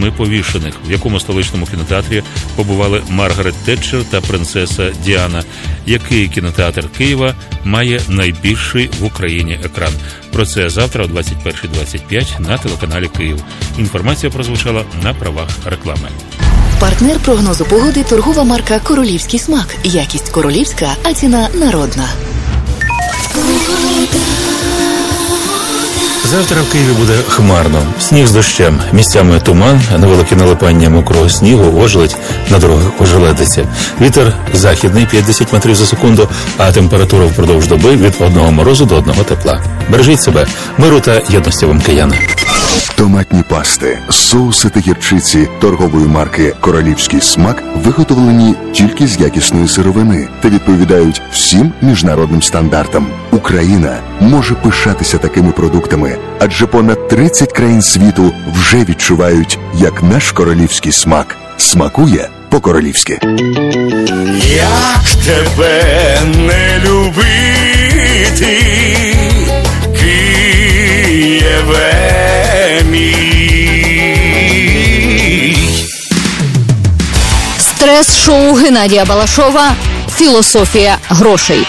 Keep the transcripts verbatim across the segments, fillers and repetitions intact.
восьми повішених, в якому столичному кінотеатрі побували Маргарет Тетчер та принцеса Діана. Який кінотеатр Києва має найбільший в Україні екран? Про це завтра о двадцять перша двадцять п'ять на телеканалі Київ. Інформація прозвучала на правах реклами. Партнер прогнозу погоди – торгова марка «Королівський смак». Якість королівська, а ціна народна. Завтра в Києві буде хмарно. Сніг з дощем. Місцями туман, невелике налипання мокрого снігу, ожеледь, на дорогах ожеледиться. Вітер західний п'ятдесят метрів за секунду, а температура впродовж доби від одного морозу до одного тепла. Бережіть себе, миру та єдності вам, кияни. Томатні пасти, соуси та гірчиці торгової марки «Королівський смак» виготовлені тільки з якісної сировини та відповідають всім міжнародним стандартам. Україна може пишатися такими продуктами, адже понад тридцять країн світу вже відчувають, як наш королівський смак смакує по-королівськи. Як тебе не любити, Києве мій. Стрес-шоу Геннадія Балашова «Философия грошей».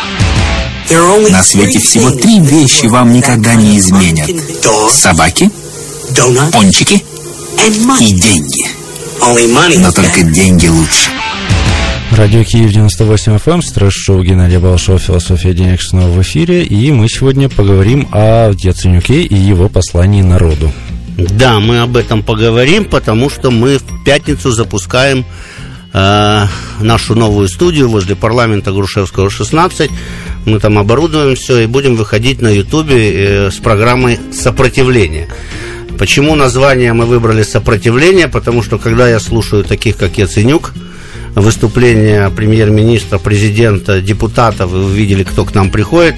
На свете всего три вещи вам никогда не изменят. Собаки, пончики и деньги. Но только деньги лучше. Радио Киев девяносто восемь эф эм, стресс-шоу Геннадия Балашова «Философия денег» снова в эфире. И мы сегодня поговорим о Яценюке и его послании народу. Да, мы об этом поговорим, потому что мы в пятницу запускаем э, нашу новую студию возле парламента Грушевского, шестнадцать. Мы там оборудуем все и будем выходить на Ютубе э, с программой «Сопротивление». Почему название мы выбрали «Сопротивление»? Потому что когда я слушаю таких, как Яценюк, выступления премьер-министра, президента, депутатов, вы увидели, кто к нам приходит,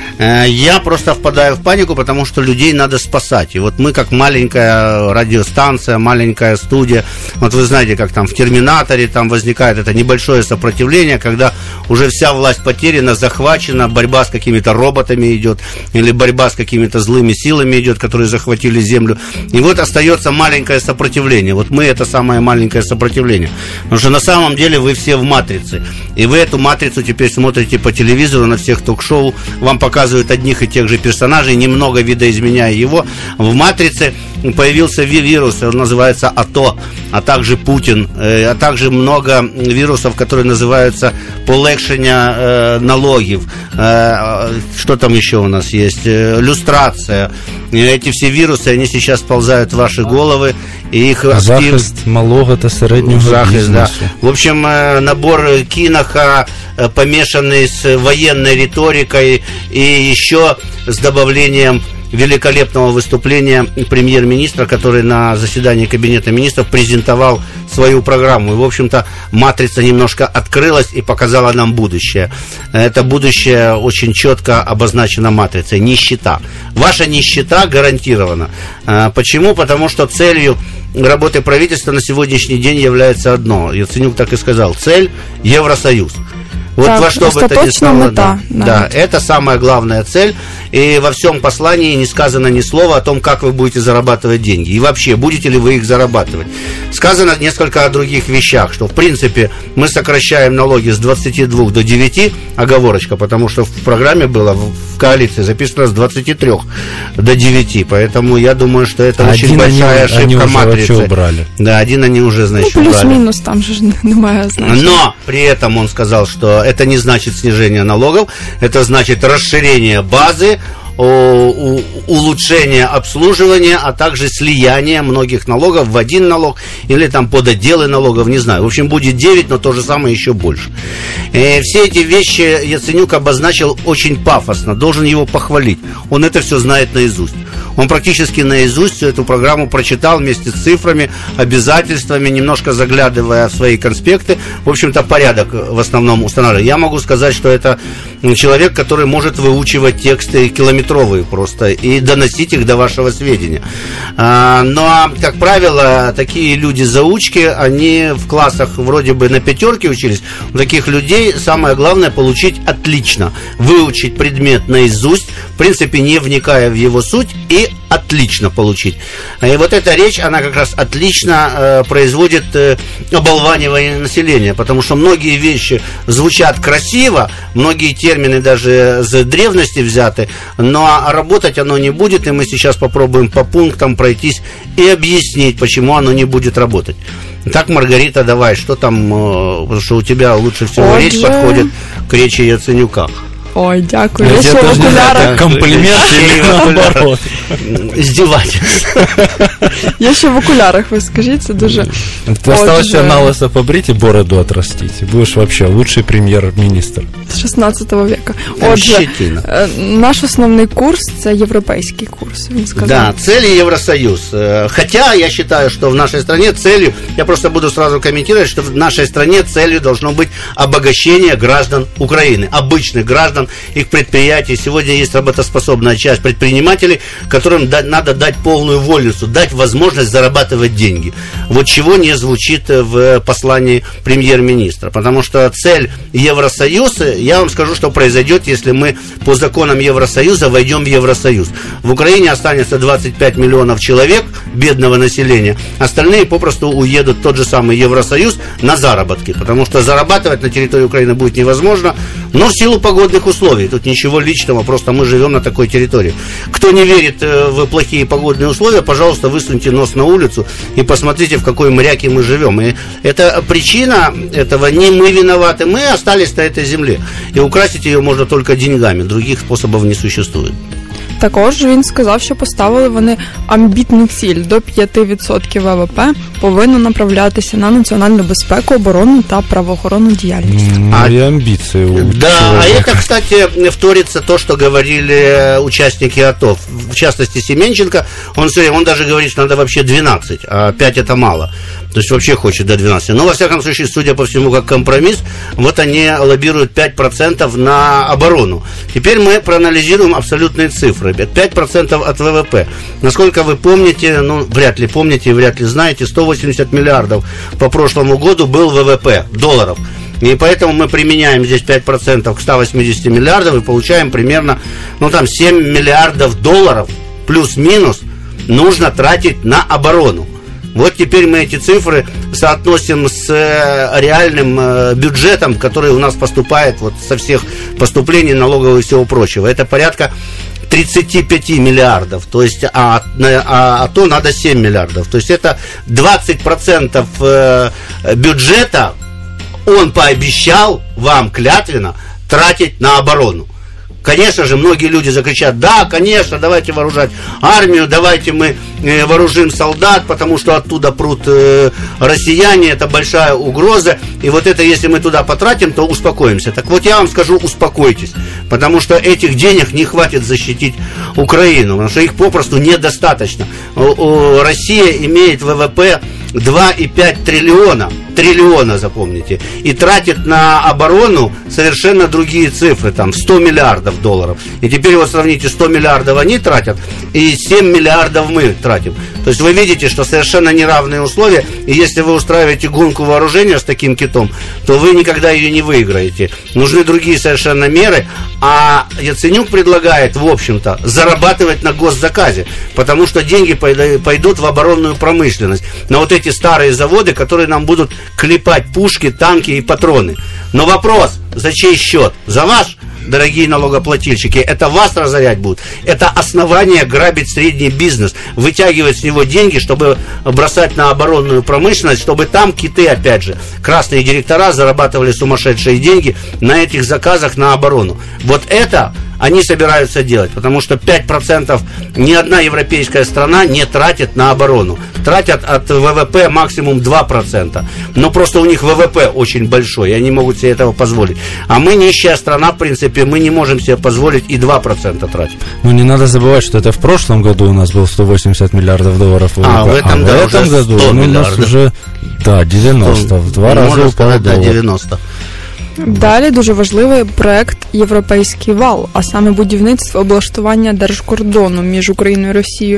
я просто впадаю в панику, потому что людей надо спасать. И вот мы, как маленькая радиостанция, маленькая студия, вот вы знаете, как там в «Терминаторе» там возникает это небольшое сопротивление, когда уже вся власть потеряна, захвачена, борьба с какими-то роботами идет, или борьба с какими-то злыми силами идет, которые захватили землю. И вот остается маленькое сопротивление. Вот мы это самое маленькое сопротивление. Потому что на самом деле вы все в матрице. И вы эту матрицу теперь смотрите по телевизору, на всех ток-шоу, вам показывают одних и тех же персонажей, немного видоизменяя его. В «Матрице» появился вирус, он называется АТО, а также Путин, э, а также много вирусов, которые называются полегшення э, налогов. Э, что там еще у нас есть? Э, люстрация. И эти все вирусы, они сейчас ползают в ваши головы. И их актив... Захист малого та середнього Захист, бізнесу. Да. В общем, э, набор Киноха, э, помешанный с военной риторикой и еще с добавлением великолепного выступления премьер-министра, который на заседании Кабинета министров презентовал свою программу. И, в общем-то, матрица немножко открылась и показала нам будущее. Это будущее очень четко обозначено матрицей. Нищета. Ваша нищета гарантирована. Почему? Потому что целью работы правительства на сегодняшний день является одно. Яценюк так и сказал. Цель – Евросоюз. Вот так, во что бы это ни стало, да, да, это самая главная цель. И во всем послании не сказано ни слова о том, как вы будете зарабатывать деньги. И вообще, будете ли вы их зарабатывать. Сказано несколько о других вещах, что, в принципе, мы сокращаем налоги с двадцати двух до девяти, оговорочка, потому что в программе было, в коалиции записано с двадцати трёх до девяти. Поэтому я думаю, что это один очень большая они, ошибка они матрицы. Убрали. Да, один они уже, значит, ну, плюс убрали. Плюс-минус, там же немає значения. Но при этом он сказал, что это не значит снижение налогов, это значит расширение базы, улучшение обслуживания, а также слияние многих налогов в один налог или там подотделы налогов, не знаю. В общем, будет девять, но то же самое еще больше. И все эти вещи Яценюк обозначил очень пафосно, должен его похвалить. Он это все знает наизусть. Он практически наизусть всю эту программу прочитал вместе с цифрами, обязательствами, немножко заглядывая в свои конспекты. В общем-то, порядок в основном устанавливает. Я могу сказать, что это человек, который может выучивать тексты километровые просто и доносить их до вашего сведения. Но, как правило, такие люди-заучки, они в классах вроде бы на пятерке учились. У таких людей самое главное получить отлично, выучить предмет наизусть, в принципе, не вникая в его суть, и отлично получить. И вот эта речь, она как раз отлично э, производит э, оболванивание населения, потому что многие вещи звучат красиво, многие термины даже с древности взяты, но работать оно не будет, и мы сейчас попробуем по пунктам пройтись и объяснить, почему оно не будет работать. Так, Маргарита, давай, что там, э, потому что у тебя лучше всего Отже... речь подходит к речи Яценюка. Ой, дякую. Я Я ще в даже не знаю, окулярах. комплімент чи наоборот. Издевательство. Я ще в окулярах, ви скажіть, це дуже... Ты осталось Отже, еще на лысо побрить и бороду отрастить. И будешь вообще лучший премьер-министр. з шістнадцятого века. Там Отже, щетина. е, наш основний курс – це європейський курс, він сказав. Да, цели Евросоюз. Э, Хотя я считаю, что в нашей стране целью, я просто буду сразу комментировать, что в нашей стране целью должно быть обогащение граждан Украины, обычных граждан, их предприятий. Сегодня есть работоспособная часть предпринимателей, которым да- надо дать полную вольницу, дать возможность зарабатывать деньги. Вот чего не звучит в послании премьер-министра. Потому что цель Евросоюза, я вам скажу, что произойдет, если мы по законам Евросоюза войдем в Евросоюз. В Украине останется двадцать пять миллионов человек, бедного населения, остальные попросту уедут в тот же самый Евросоюз на заработки, потому что зарабатывать на территории Украины будет невозможно, но в силу погодных условий. Тут ничего личного, просто мы живем на такой территории. Кто не верит э, в плохие погодные условия, пожалуйста, высуньте нос на улицу и посмотрите, в какой мряке мы живем. И это причина этого, не мы виноваты, мы остались на этой земле. И украсить ее можно только деньгами, других способов не существует. Також він сказав, що поставили вони амбітну ціль до п'ять відсотків ВВП повинно направлятися на національну безпеку, оборону та правоохоронну діяльність. Ну и амбиции у Да, а человека. это, кстати, вторится то, что говорили участники АТО. В частности, Семенченко, он, все время- он даже говорит, что надо вообще двенадцать, а пять это мало. То есть вообще хочет до двенадцати. Но, во всяком случае, судя по всему, как компромисс, вот они лоббируют пять процентов на оборону. Теперь мы проанализируем абсолютные цифры. пять процентов от ВВП. Насколько вы помните, ну, вряд ли помните и вряд ли знаете, сто восемьдесят миллиардов по прошлому году был ВВП долларов. И поэтому мы применяем здесь пять процентов к ста восьмидесяти миллиардов и получаем примерно, ну, там, семь миллиардов долларов плюс-минус нужно тратить на оборону. Вот теперь мы эти цифры соотносим с э, реальным э, бюджетом, который у нас поступает вот со всех поступлений, налоговых и всего прочего. Это порядка тридцать пять миллиардов, то есть, а, а, а то надо семь миллиардов. То есть это двадцать процентов э, бюджета он пообещал вам клятвенно тратить на оборону. Конечно же, многие люди закричат: да, конечно, давайте вооружать армию, давайте мы э, вооружим солдат, потому что оттуда прут э, россияне, это большая угроза, и вот это, если мы туда потратим, то успокоимся. Так вот, я вам скажу, успокойтесь, потому что этих денег не хватит защитить Украину, потому что их попросту недостаточно. У, у, Россия имеет ВВП два и пять триллиона, триллиона, запомните, и тратит на оборону совершенно другие цифры, там, сто миллиардов долларов. И теперь вот сравните, сто миллиардов они тратят, и семь миллиардов мы тратим. То есть вы видите, что совершенно неравные условия, и если вы устраиваете гонку вооружения с таким китом, то вы никогда ее не выиграете. Нужны другие совершенно меры, а Яценюк предлагает, в общем-то, зарабатывать на госзаказе, потому что деньги пойдут в оборонную промышленность, на вот эти старые заводы, которые нам будут клепать пушки, танки и патроны. Но вопрос, за чей счет? За ваш, дорогие налогоплательщики? Это вас разорять будут. Это основание грабить средний бизнес, вытягивать с него деньги, чтобы бросать на оборонную промышленность, чтобы там киты, опять же, красные директора зарабатывали сумасшедшие деньги на этих заказах на оборону. Вот это они собираются делать, потому что пять процентов ни одна европейская страна не тратит на оборону. Тратят от ВВП максимум два процента. Но просто у них ВВП очень большой, и они могут себе этого позволить. А мы нищая страна, в принципе, мы не можем себе позволить и два процента тратить. Ну, не надо забывать, что это в прошлом году у нас было сто восемьдесят миллиардов долларов ВВП. А, в этом, а да, в этом уже году сто ну, у нас миллиардов. уже, да, девяносто, в два Ну, раза можно упал сказать, да, доллар. девяносто. Далі дуже важливий проект «Європейський вал», а саме будівництво облаштування держкордону між Україною і Росією.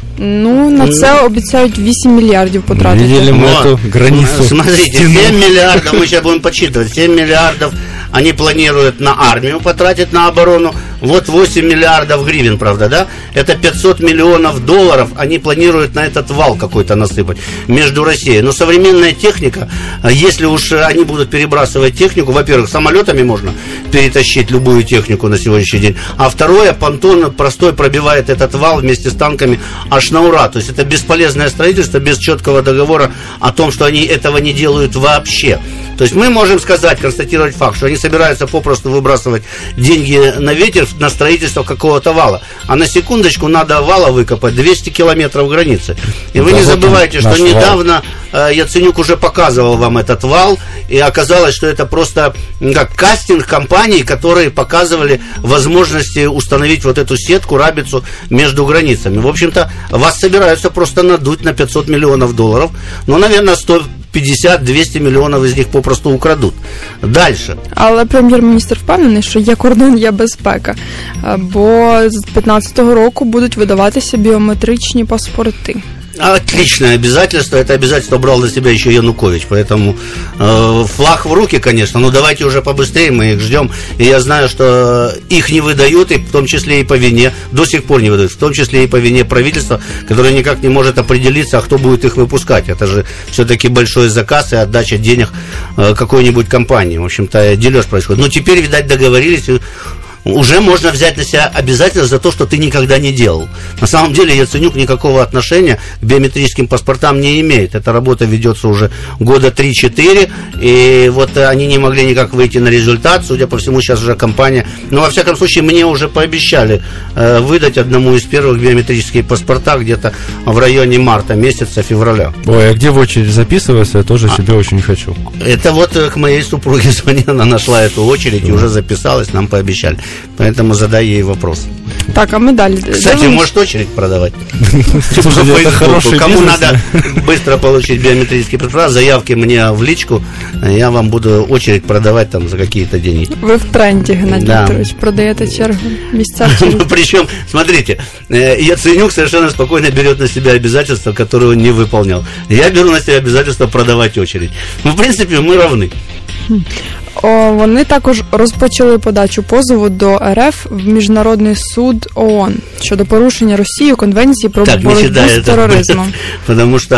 Ну, на це обіцяють вісім мільярдів потратити. Видели мы Вот. эту границу. Смотрите, стену. семь миллиардов, мы сейчас будем подсчитывать, семь миллиардов они планируют на армию потратить, на оборону, Вот восемь миллиардов гривен, правда, да? Это пятьсот миллионов долларов они планируют на этот вал какой-то насыпать между Россией. Но современная техника, если уж они будут перебрасывать технику, во-первых, самолетами можно перетащить любую технику на сегодняшний день, а второе, понтон простой пробивает этот вал вместе с танками аж на ура. То есть это бесполезное строительство без четкого договора о том, что они этого не делают вообще. То есть мы можем сказать, констатировать факт, что они собираются попросту выбрасывать деньги на ветер на строительство какого-то вала. А на секундочку надо вала выкопать двести километров границы. И вы да, не вот забывайте, что недавно вал. Яценюк уже показывал вам этот вал, и оказалось, что это просто как кастинг компаний, которые показывали возможности установить вот эту сетку, рабицу между границами. В общем-то, вас собираются просто надуть на пятьсот миллионов долларов, ну, наверное, сто п'ятдесят-двісті мільйонів із них попросту украдуть. Дальше. Але прем'єр-міністр впевнений, що є кордон, є безпека. Бо з п'ятнадцятого року будуть видаватися біометричні паспорти. Отличное обязательство. Это обязательство брал на себя еще Янукович. Поэтому э, флаг в руки, конечно. Но давайте уже побыстрее, мы их ждем. И я знаю, что их не выдают, и в том числе и по вине, до сих пор не выдают, в том числе и по вине правительства, которое никак не может определиться, а кто будет их выпускать. Это же все-таки большой заказ и отдача денег э, какой-нибудь компании. В общем-то, дележ происходит. Но теперь, видать, договорились. Уже можно взять на себя обязательно за то, что ты никогда не делал. На самом деле Яценюк никакого отношения к биометрическим паспортам не имеет. Эта работа ведется уже года три-четыре, и вот они не могли никак выйти на результат. Судя по всему, сейчас уже компания... Но, во всяком случае, мне уже пообещали э, выдать одному из первых биометрические паспорта где-то в районе марта месяца, февраля. Ой, а где в очередь записываться, я тоже а, себе очень хочу. Это вот к моей супруге звонила, она нашла эту очередь и уже записалась, нам пообещали. Поэтому задай ей вопрос. Так, а мы далі. Кстати, Думаю, может очередь продавать. Слушай, кому надо быстро получить биометрический паспорт, заявки мне в личку, я вам буду очередь продавать там за какие-то деньги. Ви в тренді, Геннадій Да. Вікторович, продаєте чергу місця. Причем, смотрите, Яценюк совершенно спокойно берет на себя обязательства, которые он не выполнял. Я беру на себя обязательство продавать очередь. Ну, в принципе, мы равны. О, вони також розпочали подачу позову до РФ в Міжнародний суд ООН щодо порушення Росією Конвенції про Так, боротьбу не з тероризмом. Потому что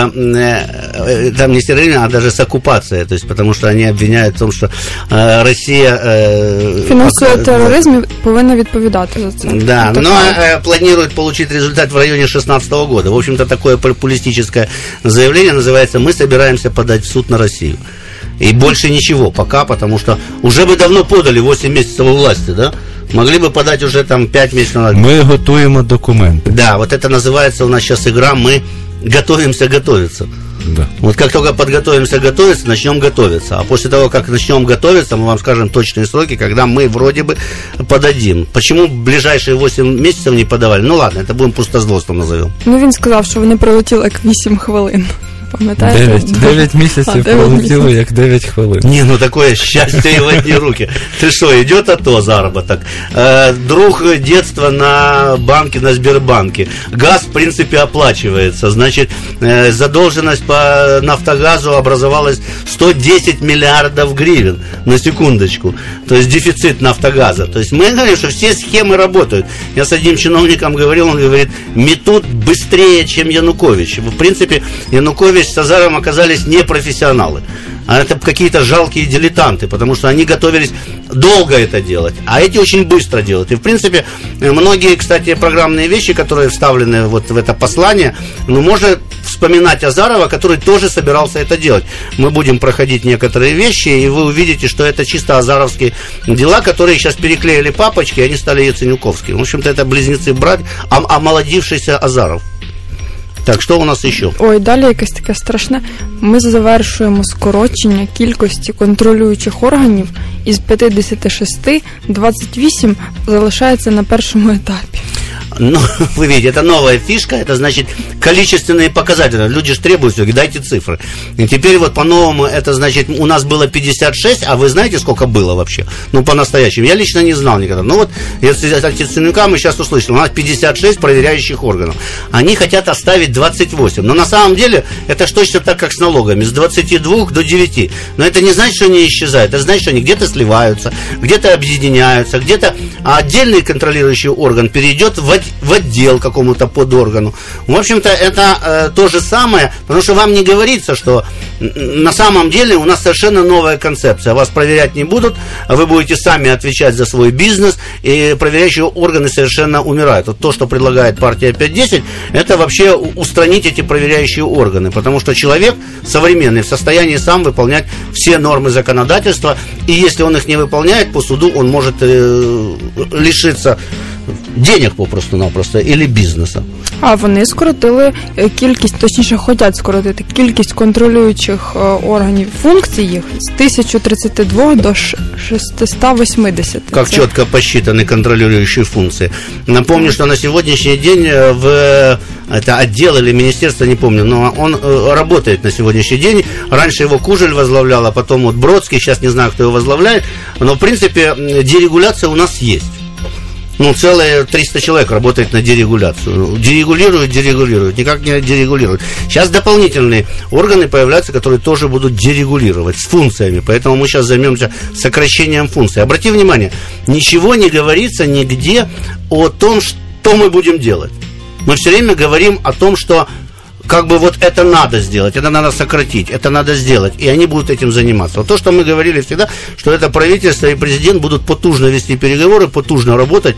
э, там не с терроризмом, а даже с оккупацией. То есть, потому что они обвиняют в том, что э, Россия... Э, Фінансує пок... тероризм і повинна відповідати за це. Да, Так, но э, планирует получить результат в районе шестнадцатого года. В общем-то, такое популистическое заявление называется «Мы собираемся подать в суд на Россию». И больше ничего пока, потому что уже бы давно подали восемь месяцев у власти, да? Могли бы подать уже там пять месяцев назад. Ми готуємо документи. Да, вот это называется у нас сейчас игра «Мы готовимся готовиться». Да. Вот как только подготовимся готовиться, начнем готовиться. А после того, как начнем готовиться, мы вам скажем точные сроки, когда мы вроде бы подадим. Почему ближайшие восемь месяцев не подавали? Ну ладно, это будем пустозвонством назовем. Ну він сказав, що вони прилетіли як вісім хвилин. Пам'ятаєте? Дев'ять, дев'ять місяців пролетіло, як дев'ять хвилин. Не, ну такое счастье и в одни руки. Ты что, идет АТО заработок? Э, друг детства на банке, на Сбербанке. Газ, в принципе, оплачивается. Значит, э, задолженность по Нафтогазу образовалась сто десять миллиардов гривен. На секундочку. То есть дефицит Нафтогаза. То есть мы говорим, что все схемы работают. Я с одним чиновником говорил, он говорит, метут быстрее, чем Янукович. В принципе, Янукович с Азаровым оказались не профессионалы, а это какие-то жалкие дилетанты, потому что они готовились долго это делать, а эти очень быстро делают. И, в принципе, многие, кстати, программные вещи, которые вставлены вот в это послание, ну, можно вспоминать Азарова, который тоже собирался это делать. Мы будем проходить некоторые вещи, и вы увидите, что это чисто азаровские дела, которые сейчас переклеили папочки, и они стали яценюковскими. В общем-то, это близнецы-брат, омолодившийся Азаров. Так, що у нас ще? Ой, далі якесь таке страшне. Ми завершуємо скорочення кількості контролюючих органів із п'ятдесят шість, двадцять вісім залишається на першому етапі. Ну, вы видите, это новая фишка, это значит количественные показатели. Люди же требуют все, дайте цифры. И теперь вот по-новому, это значит, у нас было пятьдесят шесть, а вы знаете, сколько было вообще? Ну, по-настоящему. Я лично не знал никогда. Ну, вот, если от Яценюка мы сейчас услышали, у нас пятьдесят шесть проверяющих органов. Они хотят оставить двадцать восемь. Но на самом деле, это ж точно так, как с налогами, с двадцати двух до девяти. Но это не значит, что они исчезают. Это значит, что они где-то сливаются, где-то объединяются, где-то отдельный контролирующий орган перейдет в в отдел какому-то подоргану. В общем-то, это э, то же самое, потому что вам не говорится, что на самом деле у нас совершенно новая концепция. Вас проверять не будут, а вы будете сами отвечать за свой бизнес, и проверяющие органы совершенно умирают. Вот то, что предлагает партия пять десять, это вообще устранить эти проверяющие органы, потому что человек современный в состоянии сам выполнять все нормы законодательства, и если он их не выполняет, по суду он может э, лишиться денег попросту-напросто, или бізнесу. А вони скоротили кількість, точніше, хочуть скоротити кількість контролюючих органів, функцій їх з тисяча тридцять два до шестьсот восемьдесят. Как Це... четко посчитаны контролирующие функции. Напомню, что на сегодняшний день в это отдел или министерство, не помню, но он работает на сегодняшний день. Раньше его Кужель возглавлял, а потом вот Бродский, сейчас не знаю, кто его возглавляет, но в принципе дерегуляция у нас есть. Ну, целые триста человек работает на дерегуляцию. Дерегулируют, дерегулируют, никак не дерегулируют. Сейчас дополнительные органы появляются, которые тоже будут дерегулировать с функциями. Поэтому мы сейчас займемся сокращением функций. Обрати внимание, ничего не говорится нигде о том, что мы будем делать. Мы все время говорим о том, что как бы вот это надо сделать, это надо сократить, это надо сделать, и они будут этим заниматься. Вот то, что мы говорили всегда, что это правительство и президент будут потужно вести переговоры, потужно работать,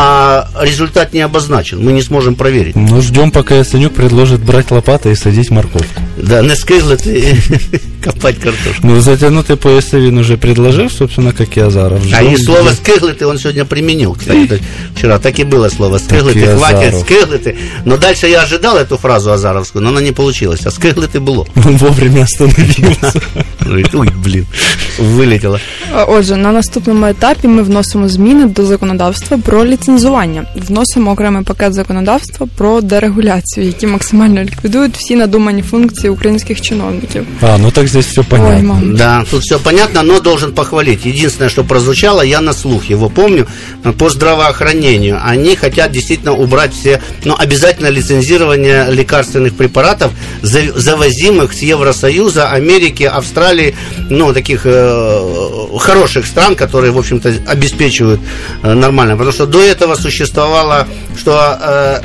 а результат не обозначен, мы не сможем проверить. Ну, ждем, пока Яценюк предложит брать лопаты и садить морковку. Да, не скиглить и копать картошку. Ну, затянутый пояс он уже предложил, собственно, как и Азаров. А и слово скиглить он сегодня применил, кстати, вчера. Так и было слово скиглить, хватит скиглить. Но дальше я ожидал эту фразу азаровскую, но она не получилась. А скиглить было. Он вовремя остановился. Ой, блін, вилетіло. Отже, на наступному етапі ми вносимо зміни до законодавства про ліцензування. Вносимо окремий пакет законодавства про дерегуляцію, які максимально ліквідують всі надумані функції українських чиновників. А, ну так здесь все понятно. Ой, да, тут все понятно, но должен похвалить. Единственное, что прозвучало, я на слух его помню, по здравоохранению. Они хотят действительно убрать все, ну, обязательно лицензирование лекарственных препаратов, завозимых с Евросоюза, Америки, Австралии, ну, таких э, хороших стран, которые, в общем-то, обеспечивают э, нормально. Потому что до этого существовало, что э,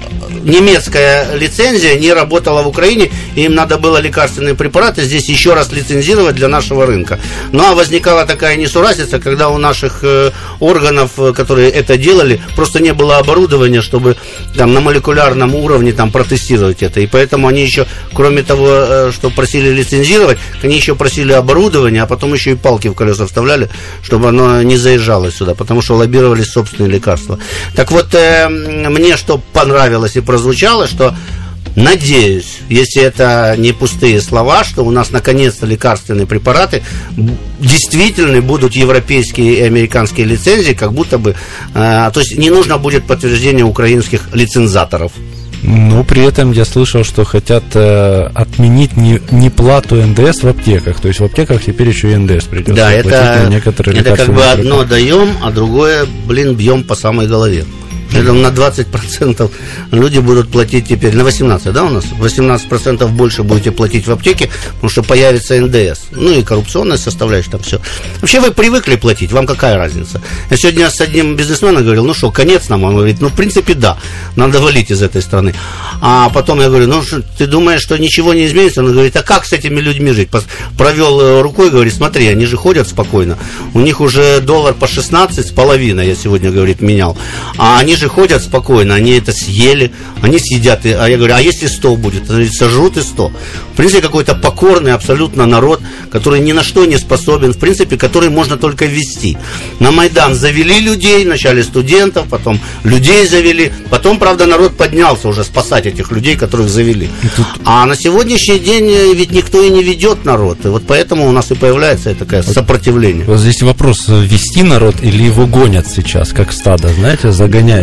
немецкая лицензия не работала в Украине, и им надо было лекарственные препараты здесь еще раз лицензировать для нашего рынка. Ну, а возникала такая несуразица, когда у наших э, органов, которые это делали, просто не было оборудования, чтобы там на молекулярном уровне там протестировать это. И поэтому они еще, кроме того, э, что просили лицензировать, они еще просили оборудование, а потом еще и палки в колеса вставляли, чтобы оно не заезжало сюда, потому что лоббировались собственные лекарства. Так вот, э, мне что понравилось и прозвучало, что надеюсь, если это не пустые слова, что у нас наконец-то лекарственные препараты действительно будут европейские и американские лицензии, как будто бы, э, то есть не нужно будет подтверждение украинских лицензаторов. Ну, при этом я слышал, что хотят э, отменить не, не плату эн дэ эс в аптеках. То есть в аптеках теперь еще и эн дэ эс придется да, платить это, на некоторые это как бы препараты. одно даем, а другое, блин, бьем по самой голове. Это на двадцать процентов люди будут платить теперь, на восемнадцать, да, у нас? восемнадцать процентов больше будете платить в аптеке, потому что появится эн дэ эс. Ну и коррупционная составляющая, там все. Вообще вы привыкли платить, вам какая разница? Я сегодня с одним бизнесменом говорил, ну что, конец нам? Он говорит, ну в принципе да, надо валить из этой страны. А потом я говорю, ну ты думаешь, что ничего не изменится? Он говорит, а как с этими людьми жить? Провел рукой, говорит, смотри, они же ходят спокойно. У них уже доллар по шестнадцать с половиной, я сегодня, говорит, менял. А они же ходят спокойно, они это съели, они съедят, а я говорю, а если сто будет? Они говорят, сожрут и сто. В принципе, какой-то покорный абсолютно народ, который ни на что не способен, в принципе, который можно только ввести. На Майдан завели людей, вначале студентов, потом людей завели, потом, правда, народ поднялся уже спасать этих людей, которых завели. А на сегодняшний день ведь никто и не ведет народ, и вот поэтому у нас и появляется такое сопротивление. Вот здесь вопрос, вести народ или его гонят сейчас, как стадо, знаете, загоняют?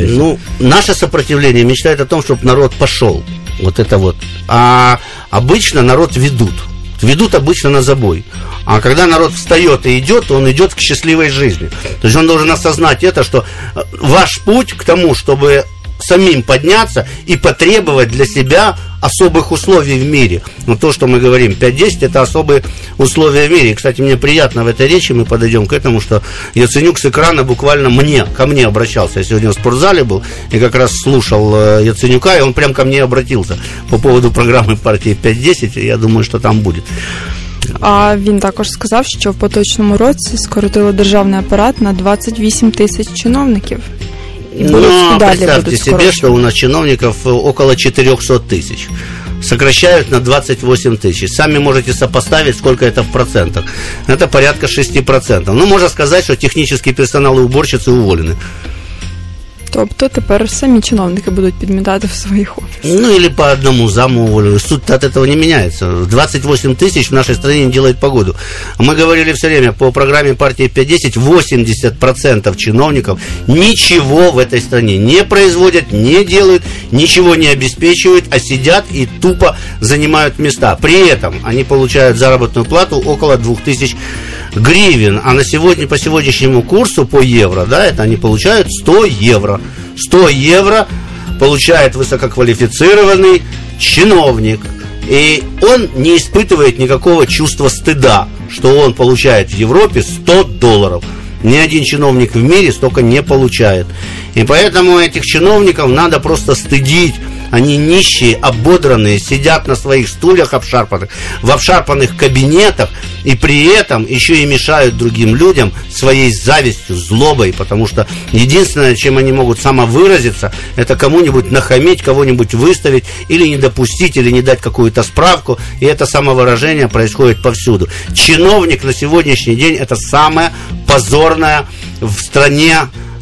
Ну, наше сопротивление мечтает о том, чтобы народ пошел. Вот это вот. А обычно народ ведут. Ведут обычно на забой. А когда народ встает и идет, то он идет к счастливой жизни. То есть он должен осознать это, что ваш путь к тому, чтобы самим подняться и потребовать для себя особых условий в мире. Но то, что мы говорим, пять-десять, это особые условия в мире. И, кстати, мне приятно в этой речи, мы подойдем к этому, что Яценюк с экрана буквально мне, ко мне обращался. Я сегодня в спортзале был и как раз слушал э, Яценюка, и он прям ко мне обратился по поводу програми партії п'ять-десять, і я думаю, що там буде. А він також сказав, що в поточному році скоротили державний апарат на двадцять вісім тисяч чиновників. Ну, представьте себе, что у нас чиновников около четыреста тысяч. Сокращают на двадцать восемь тысяч. Сами можете сопоставить, сколько это в процентах. Это порядка шесть процентов. Ну, можно сказать, что технический персонал и уборщицы уволены. Тобто тепер самі чиновники будуть підмітати в своїх офисах. Ну, или по одному заму уволили. Суть от этого не меняется. двадцать восемь тысяч в нашей стране не делает погоду. Мы говорили все время, по программе партии пять-десять, восемьдесят процентов чиновников ничего в этой стране не производят, не делают, ничего не обеспечивают, а сидят и тупо занимают места. При этом они получают заработную плату около двух тысяч гривен, а на сегодня, по сегодняшнему курсу по евро, да, это они получают сто евро. сто евро получает высококвалифицированный чиновник, и он не испытывает никакого чувства стыда, что он получает в Европе сто долларов. Ни один чиновник в мире столько не получает. И поэтому этих чиновников надо просто стыдить. Они нищие, ободранные, сидят на своих стульях обшарпанных, в обшарпанных кабинетах, и при этом еще и мешают другим людям своей завистью, злобой, потому что единственное, чем они могут самовыразиться, это кому-нибудь нахамить, кого-нибудь выставить, или не допустить, или не дать какую-то справку, и это самовыражение происходит повсюду. Чиновник на сегодняшний день – это самая позорная в стране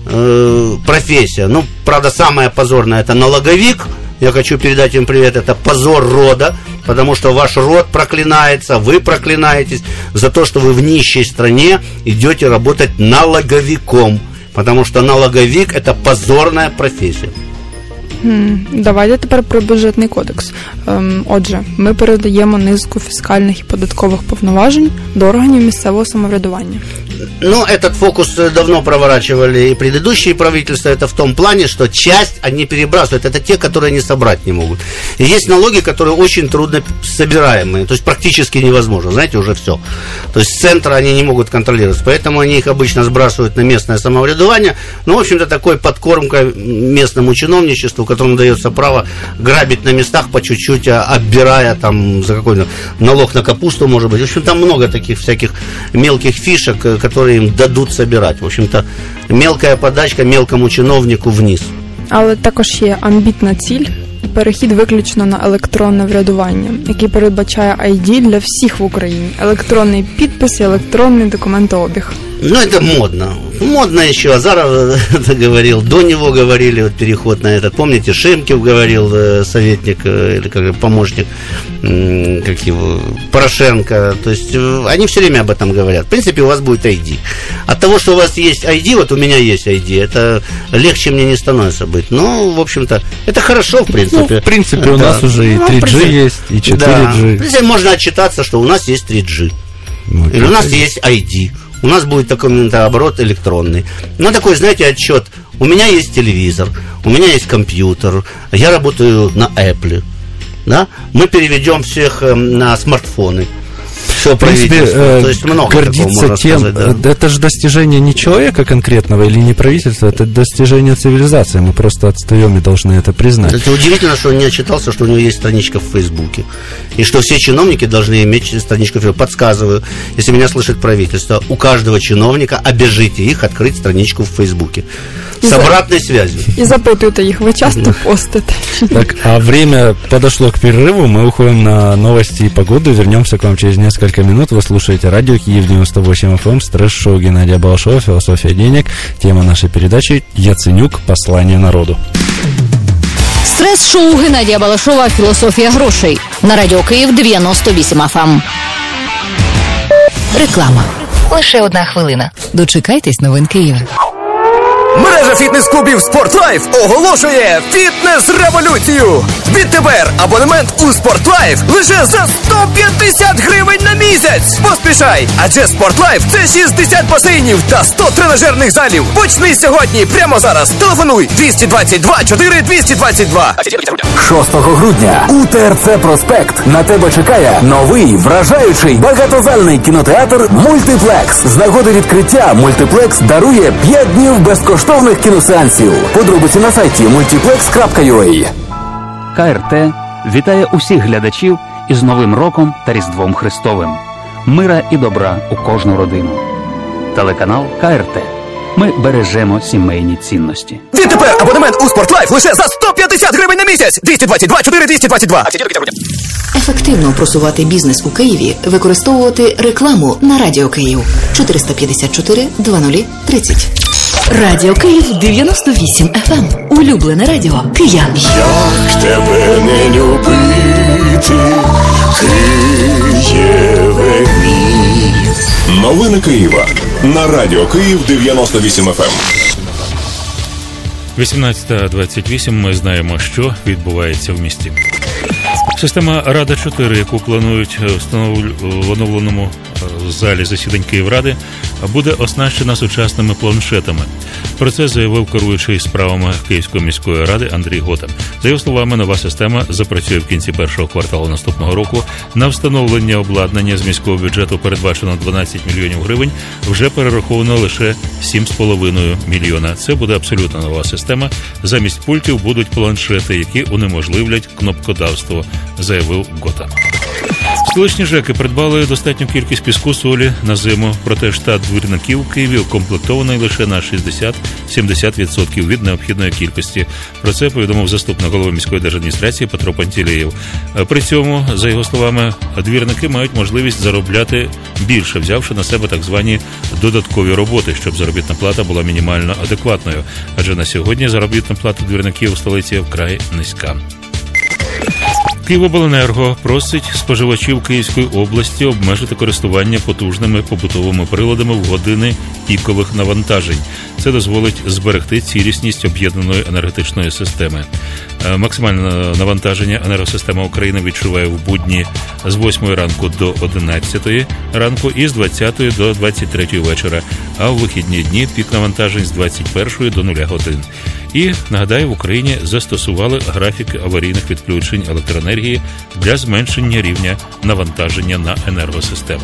э, профессия. Ну, правда, самая позорная – это налоговик. Я хочу передать им привет, это позор рода, потому что ваш род проклинается, вы проклинаетесь за то, что вы в нищей стране идете работать налоговиком, потому что налоговик – это позорная профессия. Hmm, давайте тепер про бюджетний кодекс. Ем, отже, ми передаємо низку фіскальних і податкових повноважень до органів місцевого самоврядування. Ну, этот фокус давно проворачивали и предыдущие правительства. Это в том плане, что часть они перебрасывают. Это те, которые они собрать не могут. И есть налоги, которые очень трудно собираемые. То есть практически невозможно. Знаете, уже все. То есть с центра они не могут контролировать. Поэтому они их обычно сбрасывают на местное самоврядование. Ну, в общем-то, такой подкормка местному чиновничеству, которому дается право грабить на местах по чуть-чуть, оббирая там за какой-то налог на капусту, может быть. В общем, там много таких всяких мелких фишек, которые им дадут собирать. В общем-то, мелкая подачка мелкому чиновнику вниз. Але також є амбітна ціль – перехід виключно на електронне врядування, який передбачає ай ді для всіх в Україні. Електронний підпис і електронний документообіг. Ну, это модно. Модно еще. Азаров это говорил, до него говорили, вот переход на этот. Помните, Шимков говорил, советник или как помощник, как его, Порошенко. То есть они все время об этом говорят. В принципе, у вас будет ай ди. От того, что у вас есть ай ди, вот у меня есть ай ди, это легче мне не становится быть. Ну, в общем-то, это хорошо, в принципе. Ну, в принципе, да. У нас уже и три джи есть, и четыре джи. Да. Можно отчитаться, что у нас есть три джи. Ну, или у нас есть ай ди. У нас будет такой оборот электронный. Ну, такой, знаете, отчет. У меня есть телевизор, у меня есть компьютер, я работаю на Apple. Да? Мы переведем всех э, на смартфоны. Все в принципе, э, то есть много гордиться тем, сказать, да. Это же достижение не человека конкретного или не правительства, это достижение цивилизации. Мы просто отстаем и должны это признать. Это удивительно, что он не отчитался, что у него есть страничка в Фейсбуке. И что все чиновники должны иметь страничку в Фейсбуке. Подсказываю, если меня слышит правительство, у каждого чиновника обяжите их открыть страничку в Фейсбуке. С обратной связью. И запутайте их, вы часто постите. Так, а время подошло к перерыву, мы уходим на новости и погоду, вернемся к вам через несколько минут. Вы слушаете радио Киев девяносто восемь эф эм, стресс-шоу Геннадия Балашова, философия денег. Тема нашей передачи «Яценюк. Послание народу». Стрес-шоу Геннадія Балашова «Філософія грошей» на радіо Київ дев'яносто вісім еф ем. Реклама. Лише одна хвилина. Дочекайтесь новин Києва. Мережа фітнес-клубів «Спортлайф» оголошує фітнес-революцію! Відтепер абонемент у «Спортлайф» лише за сто п'ятдесят гривень на місяць! Поспішай! Адже «Спортлайф» – це шістдесят басейнів та сто тренажерних залів! Почни сьогодні, прямо зараз! Телефонуй двісті двадцять два чотири двісті двадцять два. шостого грудня у ТРЦ «Проспект» на тебе чекає новий, вражаючий, багатозальний кінотеатр «Мультиплекс». З нагоди відкриття «Мультиплекс» дарує п'ять днів безкоштовних кіносеансів. Подробиці на сайті мультиплекс крапка ю а. КРТ вітає усіх глядачів із Новим роком та Різдвом Христовим. Мира і добра у кожну родину. Телеканал КРТ. Ми бережемо сімейні цінності. Відтепер абонемент у «Спортлайф» лише за сто п'ятдесят гривень на місяць! двісті двадцять два чотири двісті двадцять два. Ефективно просувати бізнес у Києві, використовувати рекламу на Радіо Київ. чотириста п'ятдесят чотири двадцять тридцять. Радіо Київ дев'яносто вісім еф ем. Улюблене радіо киян. Як тебе не любити, Києве мій. Новини Києва на Радіо Київ дев'яносто вісім еф ем. вісімнадцята двадцять вісім. Ми знаємо, що відбувається в місті. Система Рада чотири, яку планують в оновленому залі засідань Київради, буде оснащена сучасними планшетами. Про це заявив керуючий справами Київської міської ради Андрій Гота. За його словами, нова система запрацює в кінці першого кварталу наступного року. На встановлення обладнання з міського бюджету передбачено дванадцять мільйонів гривень, вже перераховано лише сім з половиною мільйона. Це буде абсолютно нова система. Замість пультів будуть планшети, які унеможливлять кнопкодавство, заявив Гота. Столичні ЖЕКи придбали достатню кількість піску солі на зиму, проте штат двірників в Києві укомплектований лише на шістдесят-сімдесят відсотків від необхідної кількості. Про це повідомив заступник голови міської держадміністрації Петро Пантелеєв. При цьому, за його словами, двірники мають можливість заробляти більше, взявши на себе так звані додаткові роботи, щоб заробітна плата була мінімально адекватною. Адже на сьогодні заробітна плата двірників у столиці вкрай низька. Київобленерго просить споживачів Київської області обмежити користування потужними побутовими приладами в години пікових навантажень. Це дозволить зберегти цілісність об'єднаної енергетичної системи. Максимальне навантаження енергосистема України відчуває в будні з восьмої ранку до одинадцятої ранку і з двадцятої до двадцять третьої вечора, а в вихідні дні пік навантажень з двадцять першої до нуля годин. І, нагадаю, в Україні застосували графіки аварійних відключень електроенергії для зменшення рівня навантаження на енергосистему.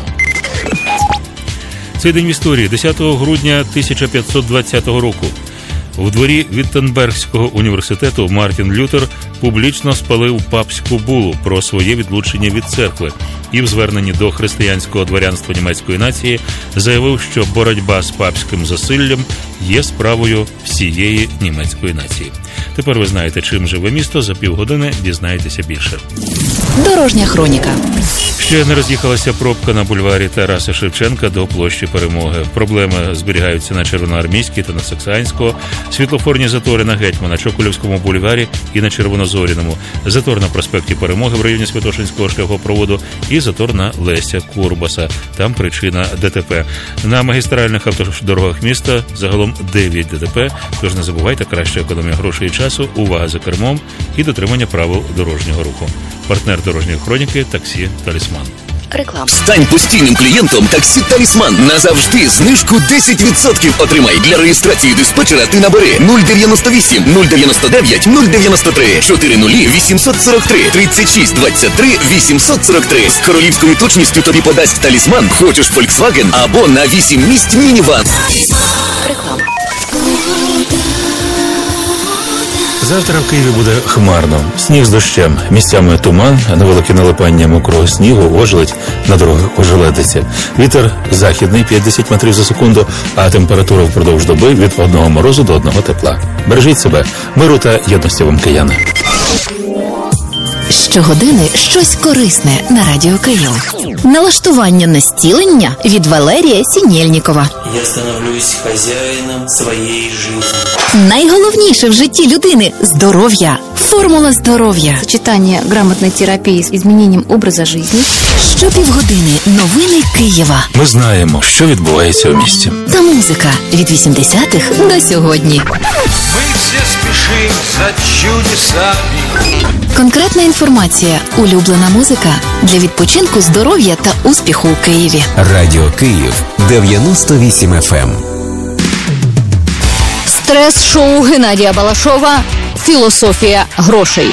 Цей день в історії. десятого грудня тисяча п'ятсот двадцятого року. У дворі Віттенбергського університету Мартін Лютер публічно спалив папську булу про своє відлучення від церкви і в зверненні до християнського дворянства німецької нації заявив, що боротьба з папським засиллям є справою всієї німецької нації. Тепер ви знаєте, чим живе місто. За півгодини дізнаєтеся більше. Дорожня хроніка. Ще не роз'їхалася пробка на бульварі Тараса Шевченка до площі Перемоги. Проблеми зберігаються на Червоноармійській та на Саксанського. Світлофорні затори на Гетьмана, Чоколівському бульварі і на Червонозоряному. Затор на проспекті Перемоги в районі Святошинського шляхопроводу і затор на Леся Курбаса. Там причина ДТП. На магістральних автодорогах міста загалом дев'ять ДТП. Тож не забувайте, краща економія грошей і часу, увага за кермом і дотримання правил дорожнього руху. Партнер дорожньої хроніки – таксі «Талісман». Реклама. Стань постійним клієнтом таксі «Талісман». Назавжди знижку десять відсотків отримай. Для реєстрації диспетчера ти набери нуль дев'яносто вісім нуль дев'яносто дев'ять нуль дев'яносто три чотири нулі вісімсот сорок три тридцять шість двадцять три вісімсот сорок три. З королівською точністю тобі подасть «Талісман». Хочеш Volkswagen або на вісім місць мініван. Реклама. Завтра в Києві буде хмарно. Сніг з дощем. Місцями туман, невелике налипання мокрого снігу, ожеледь, на дорогах ожеледиться. Вітер західний п'ятдесят метрів за секунду, а температура впродовж доби від одного морозу до одного тепла. Бережіть себе, миру та єдності вам, кияни. Щогодини щось корисне на Радіо Київ. Налаштування на зцілення від Валерія Сінєльнікова. Я становлюсь хазяїном своєї життя. Найголовніше в житті людини – здоров'я. Формула здоров'я. Сочетание грамотной терапии с изменением образа жизни. Щопівгодини новини Києва. Ми знаємо, що відбувається у місті. Та музика від вісімдесятих до сьогодні. Ми всі спішимо за чудесами. Конкретна інформація, улюблена музика для відпочинку, здоров'я та успіху у Києві. Радіо Київ дев'яносто вісім еф ем. Стрес-шоу Геннадія Балашова «Философия грошей».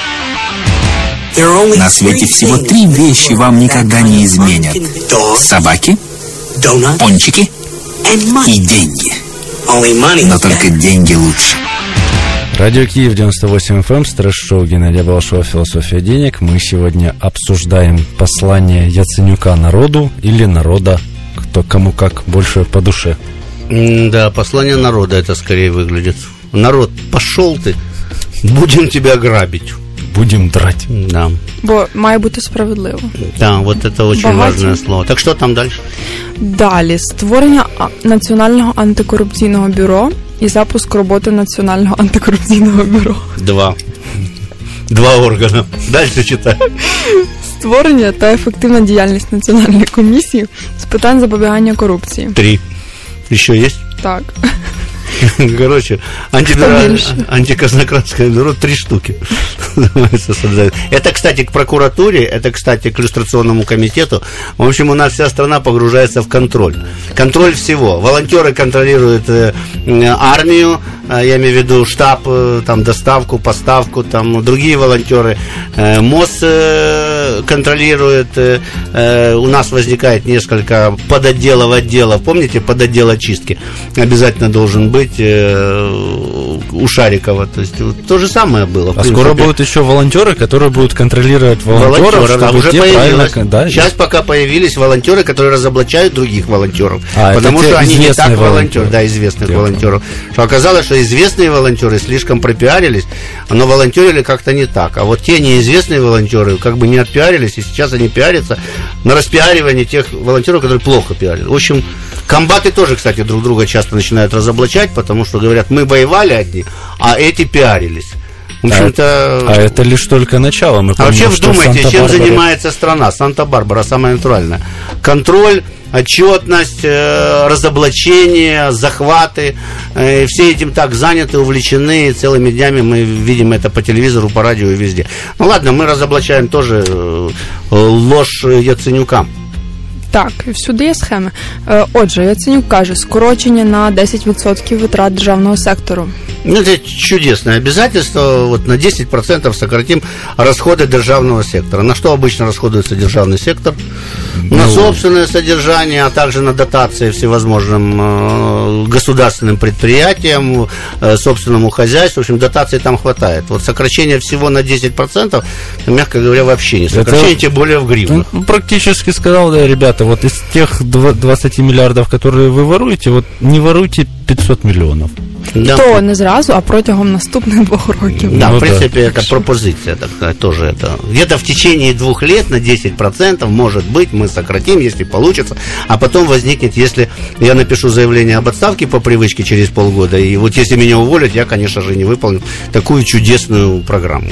На свете всего три вещи вам никогда не изменят. Собаки, пончики и деньги. Но только деньги лучше. Радио Киев девяносто восемь эф эм, стресс-шоу Геннадия Балашова «Философия денег». Мы сегодня обсуждаем послание Яценюка народу или народа, кто кому как больше по душе. Да, послание народа это скорее выглядит. Народ, пошел ты, будем тебя грабить. Будем драть. Да. Бо має бути справедливо. Да, вот это очень Багаті. важное слово. Так что там дальше? Далі. Створення а- Національного антикорупційного бюро і запуск роботи Національного антикорупційного бюро. Два. Два органа. Дальше читай. Створення та ефективна діяльність Національної комісії з питань запобігання корупції. Три. Еще есть? Так. Короче, антибюро, антиказнократское бюро три штуки. Это, кстати, к прокуратуре, это, кстати, к иллюстрационному комитету. В общем, у нас вся страна погружается в контроль. Контроль всего. Волонтеры контролируют э, армию, э, я имею в виду штаб, э, там, доставку, поставку, там, другие волонтеры. Э, МОЗ э, контролирует. Э, э, у нас возникает несколько подотделов, отделов. Помните, подотдел очистки? Обязательно должен быть у Шарикова. То есть вот, то же самое было. А скоро будут еще волонтеры, которые будут контролировать волонтеров, волонтеры, чтобы а уже те появилось. правильно... Да, сейчас пока появились волонтеры, которые разоблачают других волонтеров. А, потому что они не так волонтеры. волонтеры. Да, известных Тем. волонтеров. Что оказалось, что известные волонтеры слишком пропиарились, но волонтерили как-то не так. А вот те неизвестные волонтеры как бы не отпиарились, и сейчас они пиарятся на распиаривание тех волонтеров, которые плохо пиарили. В общем, комбаты тоже, кстати, друг друга часто начинают разоблачать, потому что говорят, мы воевали одни, а эти пиарились. В общем-то... А, а это лишь только начало. Мы а вообще вдумайте, чем Санта-Барбаре... занимается страна? Санта-Барбара, самая натуральная. Контроль, отчетность, э, разоблачение, захваты. Э, все этим так заняты, увлечены. Целыми днями мы видим это по телевизору, по радио и везде. Ну ладно, мы разоблачаем тоже э, ложь Яценюка. Так, всюди є схеми. Е, Отже, Яценюк каже, скорочення на десять відсотків витрат державного сектору. Ну, это чудесное обязательство. Вот на десять процентов сократим расходы державного сектора. На что обычно расходуется державный сектор? Ну, на собственное содержание, а также на дотации всевозможным э, государственным предприятиям, э, собственному хозяйству. В общем, дотаций там хватает. Вот сокращение всего на десять процентов, мягко говоря, вообще не сокращение, это, тем более в гривнах. Ну, практически сказал, да, ребята, вот из тех двадцать миллиардов, которые вы воруете, вот не воруйте пятьсот миллионов. Да. То не зразу, а протягом наступних двох років. Да, ну, в принципе, да. это пропозиция, так сказать, тоже это. Где-то в течение двух лет на десять процентов, может быть, мы сократим, если получится, а потом возникнет, если я напишу заявление об отставке по привычке через полгода, и вот если меня уволят, я, конечно же, не выполню такую чудесную программу.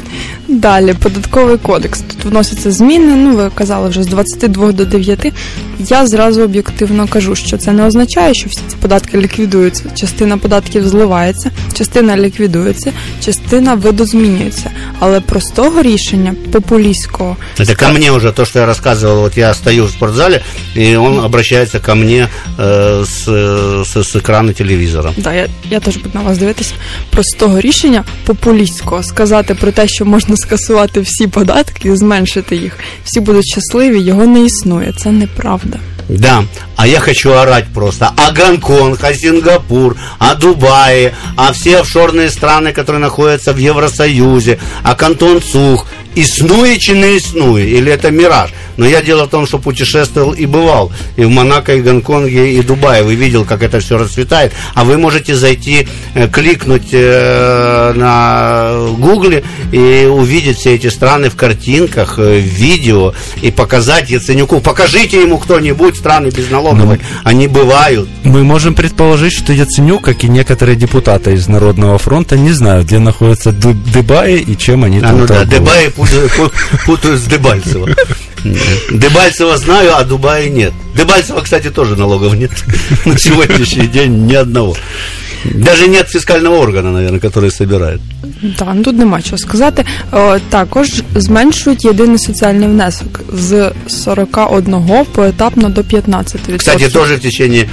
Далі, податковий кодекс. Тут вносяться зміни, ну, ви казали вже з двадцяти двох до дев'яти. Я зразу об'єктивно кажу, що це не означає, що всі ці податки ліквідуються. Частина податків зливається, частина ліквідується, частина видозмінюється. Але простого рішення, популістського... Это ко мне уже, то, что я рассказывал, вот я стою в спортзале, и он обращается ко мне э, с, с, с экрана телевизора. Да, я, я теж буду на вас дивитися. Простого рішення, популістського, сказати про те, що можна скасувати всі податки і зменшити їх. Всі будуть щасливі, його не існує. Це неправда. Да, а я хочу орать просто о Гонконг, о Сингапур, о Дубае, о все офшорные страны, которые находятся в Евросоюзе, о Кантон Цух. И снуи, чи не иснуи, или это мираж. Но я дело в том, что путешествовал и бывал и в Монако, и Гонконге, и Дубае. Вы видел, как это все расцветает. А вы можете зайти, э, кликнуть э, на Гугле и увидеть все эти страны в картинках, э, в видео, и показать Яценюку. Покажите ему кто-нибудь страны безналоговой. Ну, они бывают. Мы можем предположить, что Яценюк, как и некоторые депутаты из Народного фронта, не знают, где находятся Дубаи и чем они а, там ну торгуют. Да, Дубаи путают с Дебальцево. Дебальцево знаю, а Дубая нет. Дебальцево, кстати, тоже налогов нет. На сегодняшний день ни одного. Даже нет фіскального органу, наверное, який збирає. Так, ну тут нема чого сказати. О, також зменшують єдиний соціальний внесок з сорок один поетапно до п'ятнадцять відсотків. Кстати, теж в течение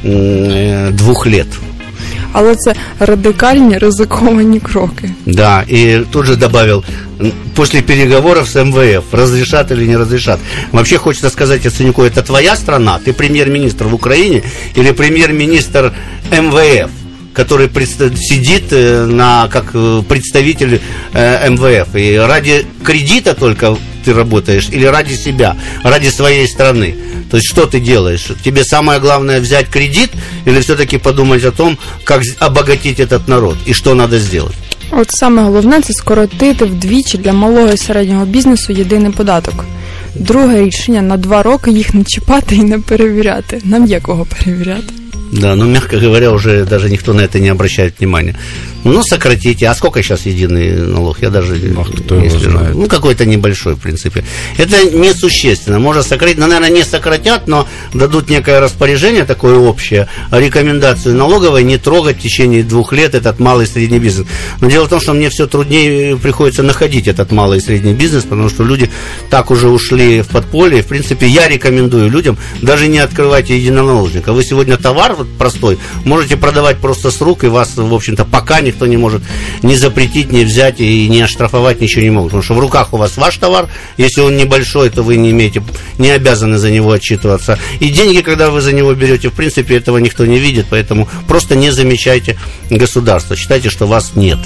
м, двох років. Але це радикальні, ризиковані кроки. Да, и тут же добавил, после переговоров с эм вэ эф, разрешат или не разрешат. Вообще хочется сказать Яценюку, это твоя страна? Ты премьер-министр в Украине или премьер-министр эм вэ эф, который предста- сидит на, как представитель э, эм вэ эф? И ради кредита только ты работаешь или ради себя, ради своей страны? То есть что ты делаешь? Тебе самое главное взять кредит или все-таки подумать о том, как обогатить этот народ и что надо сделать? От саме головне – це скоротити вдвічі для малого і середнього бізнесу єдиний податок. Друге рішення – на два роки їх не чіпати і не перевіряти. Нам є кого перевіряти. Да, но, мягко говоря, уже даже никто на это не обращает внимания. Ну, сократите. А сколько сейчас единый налог? Я даже а кто не его слежу. знает? Ну, какой-то небольшой, в принципе. Это несущественно. Можно сократить, ну, наверное, не сократят, но дадут некое распоряжение, такое общее, рекомендацию налоговой не трогать в течение двух лет этот малый и средний бизнес. Но дело в том, что мне все труднее приходится находить этот малый и средний бизнес, потому что люди так уже ушли в подполье. В принципе, я рекомендую людям, даже не открывайте единоналожника. Вы сегодня товар вот простой можете продавать просто с рук, и вас, в общем-то, пока никто не может ни запретить, ни взять и не оштрафовать, ничего не могут. Потому что в руках у вас ваш товар, если он небольшой, то вы не имеете, не обязаны за него отчитываться. И деньги, когда вы за него берете, в принципе, этого никто не видит, поэтому просто не замечайте государство, считайте, что вас нет.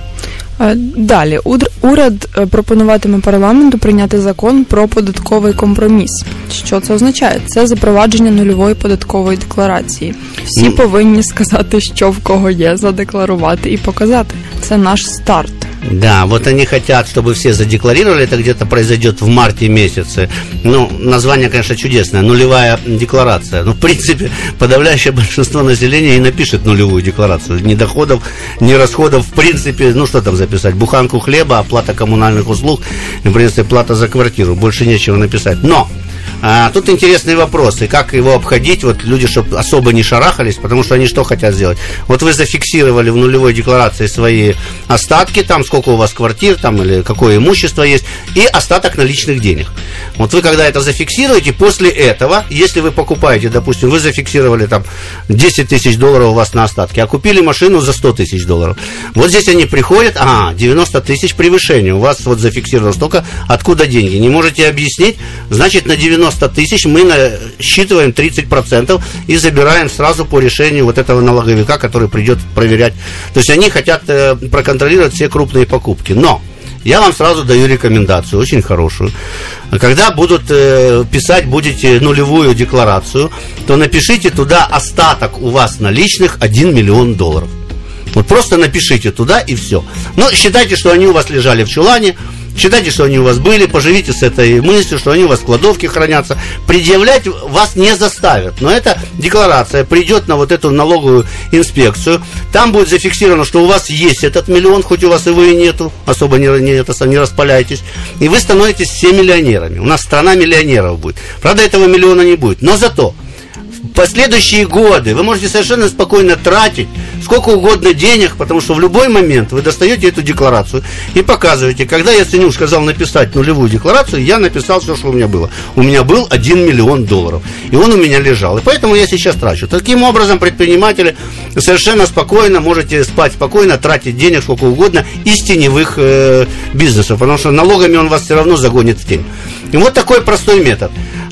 Далі, уряд пропонуватиме парламенту прийняти закон про податковий компроміс. Що це означає? Це запровадження нульової податкової декларації. Всі mm. повинні сказати, що в кого є, задекларувати і показати. Це наш старт. Да, вот они хотят, чтобы все задекларировали, это где-то произойдет в марте месяце. Ну, название, конечно, чудесное, нулевая декларация. Но, в принципе, подавляющее большинство населения и напишет нулевую декларацию. Ни доходов, ни расходов, в принципе, ну, что там записать? Буханку хлеба, оплата коммунальных услуг, в принципе, плата за квартиру. Больше нечего написать. Но А, тут интересные вопросы, как его обходить, вот люди, чтобы особо не шарахались, потому что они что хотят сделать? Вот вы зафиксировали в нулевой декларации свои остатки, там сколько у вас квартир, там или какое имущество есть, и остаток наличных денег. Вот вы когда это зафиксируете, после этого, если вы покупаете, допустим, вы зафиксировали там десять тысяч долларов у вас на остатки, а купили машину за сто тысяч долларов. Вот здесь они приходят, а, девяносто тысяч превышения, у вас вот зафиксировано столько, откуда деньги? Не можете объяснить, значит на девяносто тысяч мы считываем тридцать процентов и забираем сразу по решению вот этого налоговика, который придет проверять. То есть они хотят э, проконтролировать все крупные покупки. Но я вам сразу даю рекомендацию, очень хорошую. Когда будут э, писать, будете нулевую декларацию, то напишите туда остаток у вас наличных один миллион долларов. Вот просто напишите туда и все. Но считайте, что они у вас лежали в чулане. Считайте, что они у вас были, поживите с этой мыслью, что они у вас в кладовке хранятся. Предъявлять вас не заставят. Но эта декларация придет на вот эту налоговую инспекцию. Там будет зафиксировано, что у вас есть этот миллион, хоть у вас его и нету. Особо не, не, это, не распаляйтесь. И вы становитесь все миллионерами. У нас страна миллионеров будет. Правда, этого миллиона не будет. Но зато в последующие годы вы можете совершенно спокойно тратить сколько угодно денег, потому что в любой момент вы достаете эту декларацию и показываете. Когда Яценюк сказал написать нулевую декларацию, я написал все, что у меня было. У меня был один миллион долларов, и он у меня лежал. И поэтому я сейчас трачу. Таким образом, предприниматели совершенно спокойно можете спать спокойно, тратить денег сколько угодно из теневых э, бизнесов, потому что налогами он вас все равно загонит в тень. И вот такой простой метод.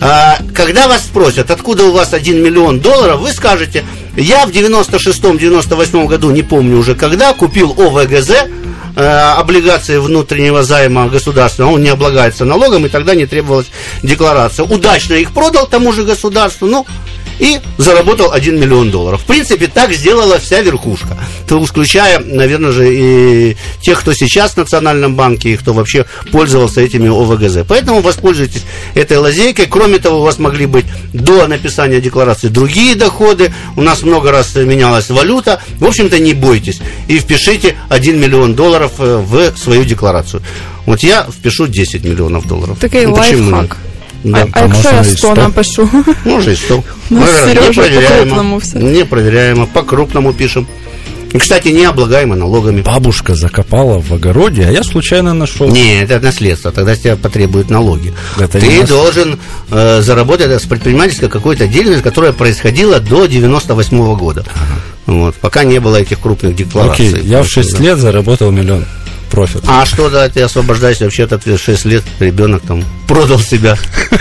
А, когда вас спросят, откуда у вас один миллион долларов, вы скажете: я в девяносто шестом девяносто восьмом году, не помню уже когда, купил ОВГЗ, э, облигации внутреннего займа государства, он не облагается налогом, и тогда не требовалась декларация. Удачно их продал тому же государству, ну, и заработал один миллион долларов. В принципе, так сделала вся верхушка. То исключая, наверное же, и тех, кто сейчас в Национальном банке, и кто вообще пользовался этими ОВГЗ. Поэтому воспользуйтесь этой лазейкой. Кроме того, у вас могли быть до написания декларации другие доходы. У нас много раз менялась валюта. В общем-то, не бойтесь. И впишите один миллион долларов в свою декларацию. Вот я впишу десять миллионов долларов. Такий ну, лайфхак. Да. А, а якщо я сто напишу? Може і сто. Ну, Сережа, по-крупному все. Непроверяемо, по-крупному пишем. И, кстати, не облагаемо налогами. Бабушка закопала в огороде, а я случайно нашел. Нет, это наследство, тогда с тебя потребуют налоги. Это Ты должен э, заработать с предпринимательской какой-то деятельности, которая происходила до девяносто восьмого года. Ага. Вот, пока не было этих крупных деклараций. Окей, я в шесть лет заработал миллион. Профит. А что, да, ты освобождаешься вообще от ответственности? шесть лет ребенок там продал себя.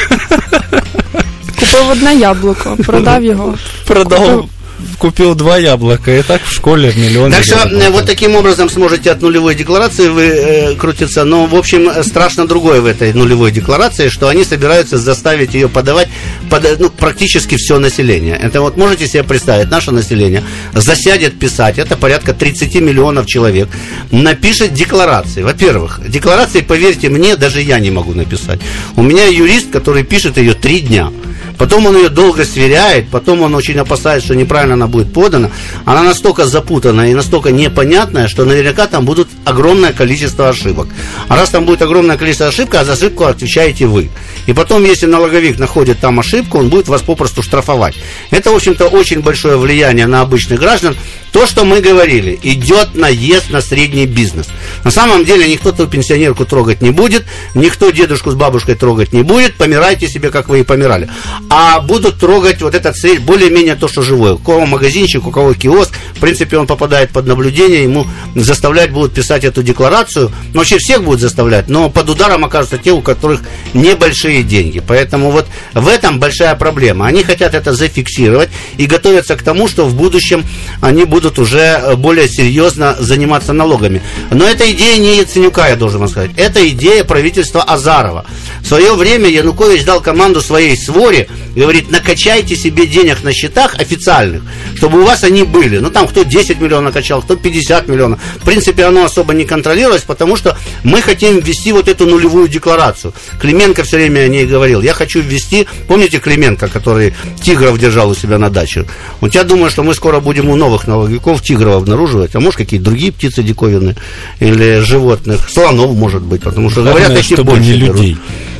Купив одне яблуко, продав його. Продав, купил два яблока, и так в школе в миллион. Так что э, вот таким образом сможете от нулевой декларации вы э, крутиться. Но, в общем, страшно другое в этой нулевой декларации, что они собираются заставить ее подавать под, ну, практически все население. Это вот можете себе представить, наше население засядет писать, это порядка тридцать миллионов человек, напишет декларации. Во-первых, декларации, поверьте мне, даже я не могу написать. У меня юрист, который пишет ее три дня. Потом он ее долго сверяет, потом он очень опасается, что неправильно она будет подана. Она настолько запутанная и настолько непонятная, что наверняка там будут огромное количество ошибок. А раз там будет огромное количество ошибок, а за ошибку отвечаете вы. И потом, если налоговик находит там ошибку, он будет вас попросту штрафовать. Это, в общем-то, очень большое влияние на обычных граждан. То, что мы говорили, идет наезд на средний бизнес. На самом деле никто ту пенсионерку трогать не будет, никто дедушку с бабушкой трогать не будет, помирайте себе, как вы и помирали. А будут трогать вот этот более-менее то, что живое. У кого магазинчик, у кого киоск, в принципе, он попадает под наблюдение, ему заставлять будут писать эту декларацию. Ну, вообще всех будут заставлять, но под ударом окажутся те, у которых небольшие деньги. Поэтому вот в этом большая проблема. Они хотят это зафиксировать и готовятся к тому, что в будущем они будут уже более серьезно заниматься налогами. Но эта идея не Яценюка, я должен вам сказать. Это идея правительства Азарова. В свое время Янукович дал команду своей своре, говорит, накачайте себе денег на счетах официальных, чтобы у вас они были. Ну, там кто десять миллионов накачал, кто пятьдесят миллионов. В принципе, оно особо не контролировалось, потому что мы хотим ввести вот эту нулевую декларацию. Клименко все время о ней говорил. Я хочу ввести, помните Клименко, который тигров держал у себя на даче? Вот я думаю, что мы скоро будем у новых налоговиков тигров обнаруживать, а может, какие-то другие птицы диковинные или животных. Слонов, может быть, потому что, говорят, эти больше не людей.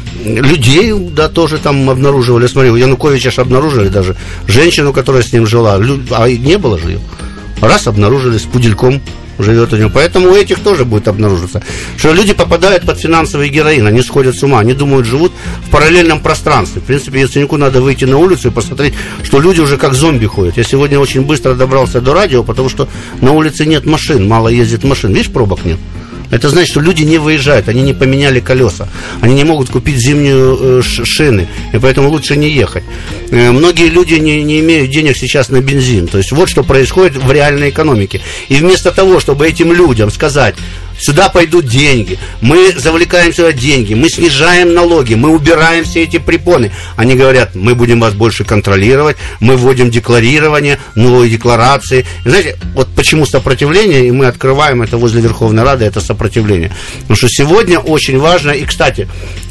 Людей, да, тоже там обнаруживали. Смотри, у Януковича же обнаружили даже женщину, которая с ним жила. А не было же ее. Раз обнаружили, с пудельком живет у него. Поэтому у этих тоже будет обнаружиться. Что люди попадают под финансовый героин, они сходят с ума. Они думают, живут в параллельном пространстве. В принципе, Яценюку надо выйти на улицу и посмотреть, что люди уже как зомби ходят. Я сегодня очень быстро добрался до радио, потому что на улице нет машин, мало ездит машин. Видишь, пробок нет? Это значит, что люди не выезжают, они не поменяли колеса, они не могут купить зимнюю э, шины, и поэтому лучше не ехать. Э, многие люди не, не имеют денег сейчас на бензин. То есть вот что происходит в реальной экономике. И вместо того, чтобы этим людям сказать, сюда пойдут деньги, мы завлекаем сюда деньги, мы снижаем налоги, мы убираем все эти препоны. Они говорят, мы будем вас больше контролировать, мы вводим декларирование, новые декларации. И знаете, вот почему сопротивление, и мы открываем это возле Верховной Рады, это сопротивление. Потому что сегодня очень важно, и, кстати,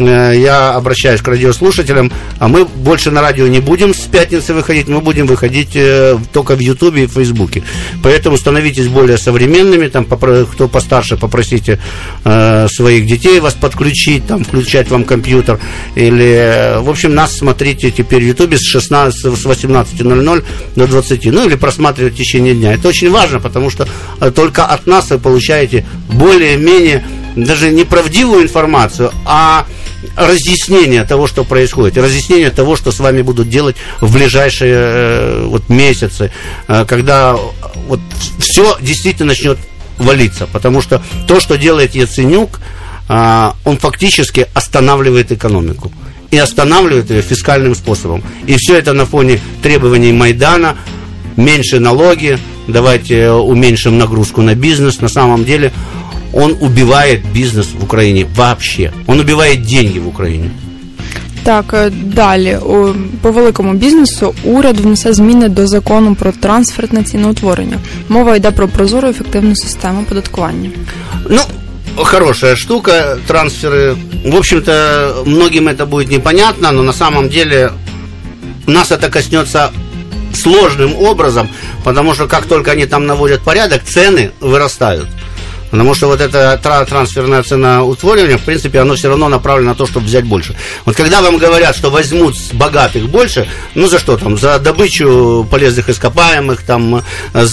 я обращаюсь к радиослушателям, а мы больше на радио не будем с пятницы выходить, мы будем выходить только в Ютубе и в Фейсбуке. Поэтому становитесь более современными, там, кто постарше, попросите э, своих детей вас подключить, там, включать вам компьютер, или, в общем, нас смотрите теперь в Ютубе с, шестнадцати, с восемнадцати ноль ноль до двадцати, ну, или просматривать в течение дня. Это очень важно, потому что э, только от нас вы получаете более-менее, даже не правдивую информацию, а разъяснение того, что происходит, и разъяснение того, что с вами будут делать в ближайшие э, вот, месяцы, э, когда вот, все действительно начнет валиться, потому что то, что делает Яценюк, а, он фактически останавливает экономику. и останавливает ее фискальным способом. И все это на фоне требований Майдана, меньше налоги, давайте уменьшим нагрузку на бизнес. На самом деле он убивает бизнес в Украине вообще. Он убивает деньги в Україні. Так, далі. По великому бізнесу уряд внесе зміни до закону про трансфертне ціноутворення. Мова йде про прозору ефективну систему оподаткування. Ну, хорошая штука, трансферы. В общем-то, многим это будет непонятно, но на самом деле нас это коснется сложным образом, потому что как только они там наводят порядок, цены вырастают. Потому что вот это трансферное ценоутворение, в принципе, оно все равно направлено на то, чтобы взять больше. Вот когда вам говорят, что возьмут с богатых больше, ну за что там? За добычу полезных ископаемых, там,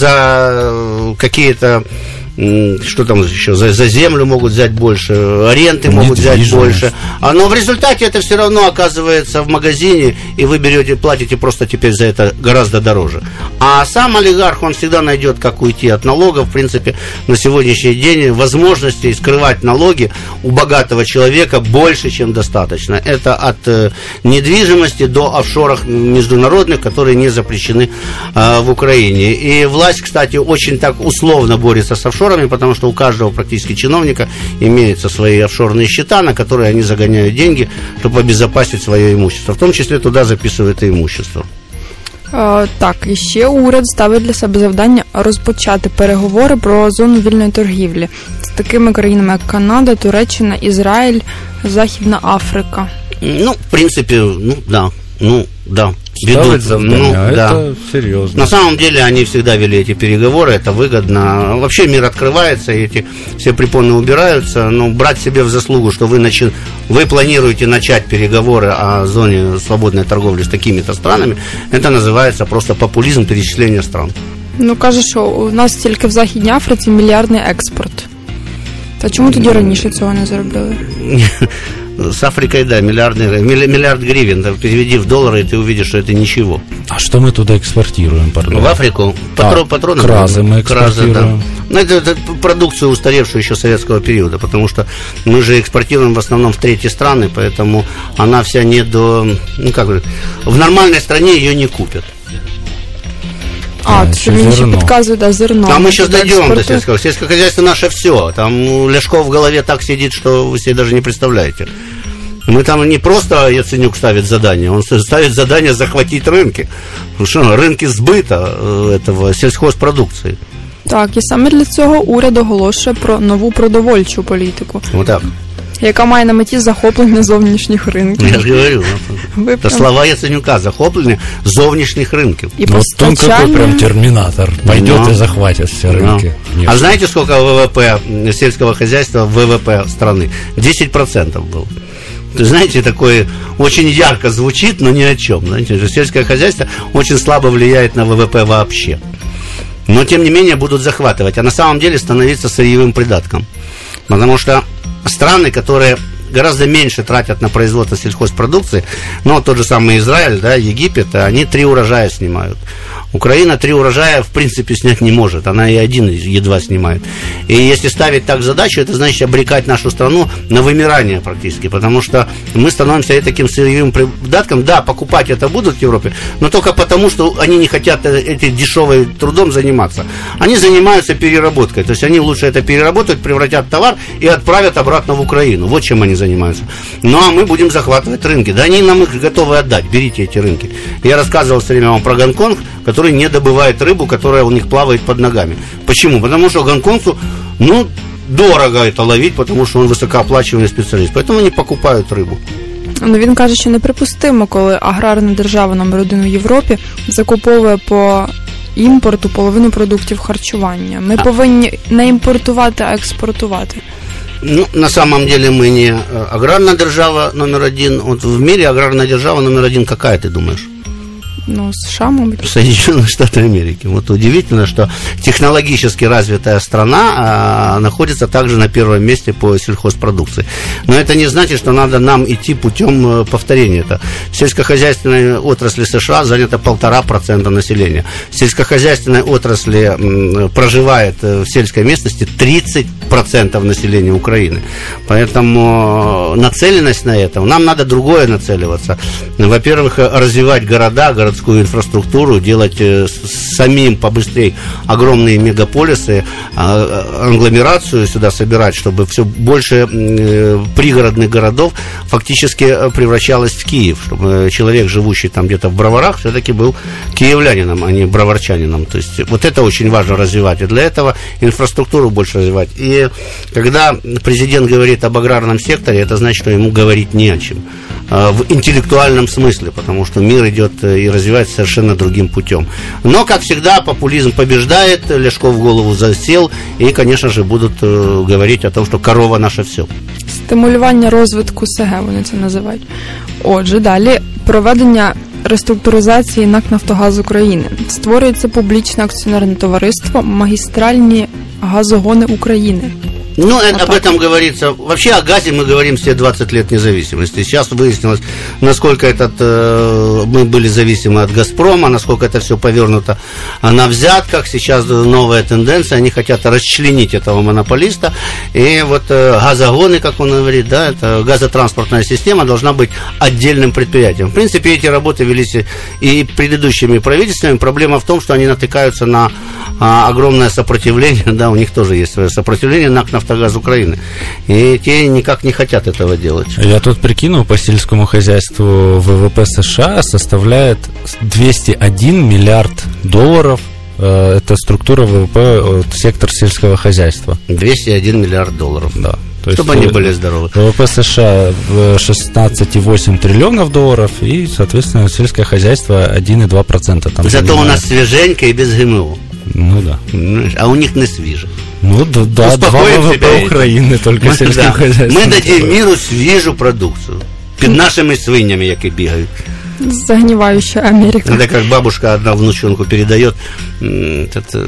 за какие-то... Что там еще? За, за землю могут взять больше, аренды могут взять больше. А, но в результате это все равно оказывается в магазине, и вы берете, платите просто теперь за это гораздо дороже. А сам олигарх, он всегда найдет, как уйти от налогов. В принципе, на сегодняшний день возможностей скрывать налоги у богатого человека больше, чем достаточно. Это от э, недвижимости до офшоров международных, которые не запрещены э, в Украине. И власть, кстати, очень так условно борется с офшорами, потому что у каждого практически чиновника имеются свои офшорные счета, на которые они загоняют деньги, чтобы обезопасить свое имущество. В том числе туда записывают и имущество. Е, так, і ще уряд ставить для себе завдання розпочати переговори про зону вільної торгівлі з такими країнами, як Канада, Туреччина, Ізраїль, Західна Африка. Ну, в принципе, ну, да, ну, да. Ставить завдання, ну, а да. Это серьезно. На самом деле они всегда вели эти переговоры, это выгодно. Вообще мир открывается, и эти все препоны убираются. Но брать себе в заслугу, что вы, начи... вы планируете начать переговоры о зоне свободной торговли с такими-то странами, это называется просто популизм, перечисления стран. Ну, каже, що у нас тільки в Західній Африці мільярдний експорт. Та чому тоді раніше цього не зробили? С Африкой, да, миллиардный, миллиард гривен. Переведи в доллары, и ты увидишь, что это ничего. А что мы туда экспортируем, пардон? В Африку? Патро, а, патроны. Кразы мы экспортируем. Кразы, да. Ну, это, это продукцию, устаревшую еще советского периода, потому что мы же экспортируем в основном в третьи страны, поэтому она вся не до... Ну, как говорят, в нормальной стране ее не купят. А, да, ты мне еще подсказывает, да, зерно. А мы сейчас дойдем до сельского. Сельское хозяйство наше все. Там Ляшко в голове так сидит, что вы себе даже не представляете. Мы там не просто Яценюк ставит задание, он ставит задание захватить рынки. Потому что рынки сбыта этого сельхозпродукции. Так, і саме для цього уряд оголошує про нову продовольчу політику. Вот так. Яка має на меті захоплення зовнішніх ринків. Я же говорю, это прям... слова Яценюка, захоплення зовнішніх ринків. И вот он какой прям терминатор, пойдет no. и захватит все рынки. No. А знаете, сколько ВВП сельского хозяйства, ВВП страны? десять процентов было. Знаете, такое очень ярко звучит, но ни о чем. Знаете, сельское хозяйство очень слабо влияет на ВВП вообще. Но, тем не менее, будут захватывать. А на самом деле становиться сырьевым придатком. Потому что страны, которые гораздо меньше тратят на производство сельхозпродукции, ну, тот же самый Израиль, да, Египет, они три урожая снимают. Украина три урожая, в принципе, снять не может. Она и один едва снимает. И если ставить так задачу, это значит обрекать нашу страну на вымирание практически. Потому что мы становимся таким сырьевым придатком. Да, покупать это будут в Европе, но только потому, что они не хотят этим дешевым трудом заниматься. Они занимаются переработкой. То есть они лучше это переработают, превратят в товар и отправят обратно в Украину. Вот чем они занимаются. Ну, а мы будем захватывать рынки. Да они нам их готовы отдать. Берите эти рынки. Я рассказывал все время вам про Гонконг, который не добывает рыбу, которая у них плавает под ногами. Почему? Потому что гонконгцу, ну, дорого это ловить, потому что он высокооплачиваемый специалист. Поэтому они покупают рыбу. Ну, він каже, що неприпустимо, коли аграрна держава номер один у Європі закуповує по імпорту половину продуктів харчування. Ми а. повинні не імпортувати, а експортувати. Ну, на самом деле мы не аграрная держава номер один. Вот в мире аграрная держава номер один какая, ты думаешь? Ну, США, мабуть. Соединенные Штаты Америки. Вот удивительно, что технологически развитая страна а, находится также на первом месте по сельхозпродукции. Но это не значит, что надо нам идти путем повторения. Это в сельскохозяйственной отрасли США занято полтора процента населения. В сельскохозяйственной отрасли м, проживает в сельской местности тридцать процентов населения Украины. Поэтому нацеленность на это, нам надо другое нацеливаться. Во-первых, развивать города, городскую инфраструктуру, делать э, самим побыстрее огромные мегаполисы, э, агломерацию сюда собирать, чтобы все больше э, пригородных городов фактически превращалось в Киев, чтобы человек, живущий там где-то в Броварах, все-таки был киевлянином, а не броварчанином. То есть вот это очень важно развивать, и для этого инфраструктуру больше развивать. И когда президент говорит об аграрном секторе, это значит, что ему говорить не о чем в интеллектуальном смысле, потому что мир идет и развивается совершенно другим путем. Но, как всегда, популизм побеждает, Ляшко в голову засел, и, конечно же, будут э, говорить о том, что корова наше все. Стимулювання розвитку СГ, вони це називають. Отже, далі, проведення реструктуризації НАК «Нафтогаз України». Створюється публічне акціонерне товариство «Магістральні газогони України». Ну, вот об этом говорится. Вообще о газе мы говорим все двадцать лет независимости. Сейчас выяснилось, насколько этот, э, мы были зависимы от «Газпрома», насколько это все повернуто на взятках. Сейчас новая тенденция, они хотят расчленить этого монополиста. И вот э, газогоны, как он говорит, да, это газотранспортная система должна быть отдельным предприятием. В принципе, эти работы велись и предыдущими правительствами. Проблема в том, что они натыкаются на а, огромное сопротивление, да, у них тоже есть свое сопротивление, НАК «Нафтогаз Украины». И те никак не хотят этого делать. Я тут прикинул, по сельскому хозяйству ВВП США составляет двести один миллиард долларов. Это структура ВВП, сектор сельского хозяйства. двести один миллиард долларов. Да. То Чтобы есть, они были здоровы. ВВП США шестнадцать целых восемь десятых триллионов долларов, и, соответственно, сельское хозяйство один целых два процента. Там Зато занимает. у нас свеженько и без ГМО. Ну да. А у них не свіже. Ну да, да, два ВВП України только мы, сельским да. хозяйством. Ми дадим миру свіжу продукцію. Під нашими свинями, які бігають. Загнивающая Америка. Это как бабушка одна внученку передает этот,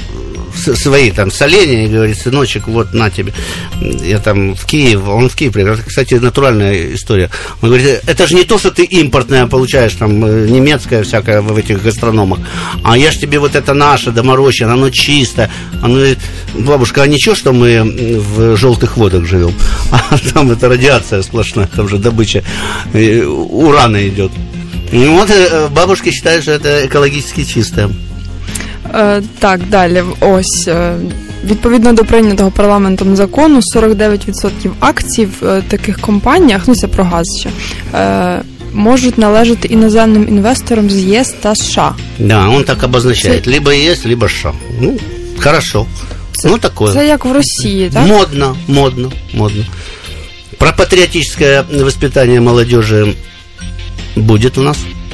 свои там соленья и говорит: сыночек, вот на тебе. Я там в Киев, он в Киев приехал. Кстати, натуральная история. Он говорит: это же не то, что ты импортное получаешь, там, немецкое всякое в этих гастрономах, а я ж тебе вот это наше, доморощенное, оно чистое. Он говорит: бабушка, а ничего, что мы в желтых водах живем? А там это радиация сплошная, там же добыча урана идет. И вот бабушки считают, что это экологически чистое. Е, так, далі. Ось. Е, відповідно до прийнятого парламентом закону, сорок дев'ять відсотків акцій в е, таких компаніях, ну це про газ ще, е, можуть належати іноземним інвесторам з ЄС та США. Да, он так обозначает. Це... Либо ЕС, либо США. Ну, хорошо. Це, ну, такое. Це як в Росії, так? Модно, модно, модно. Про патриотическое воспитание молодежи будет у нас.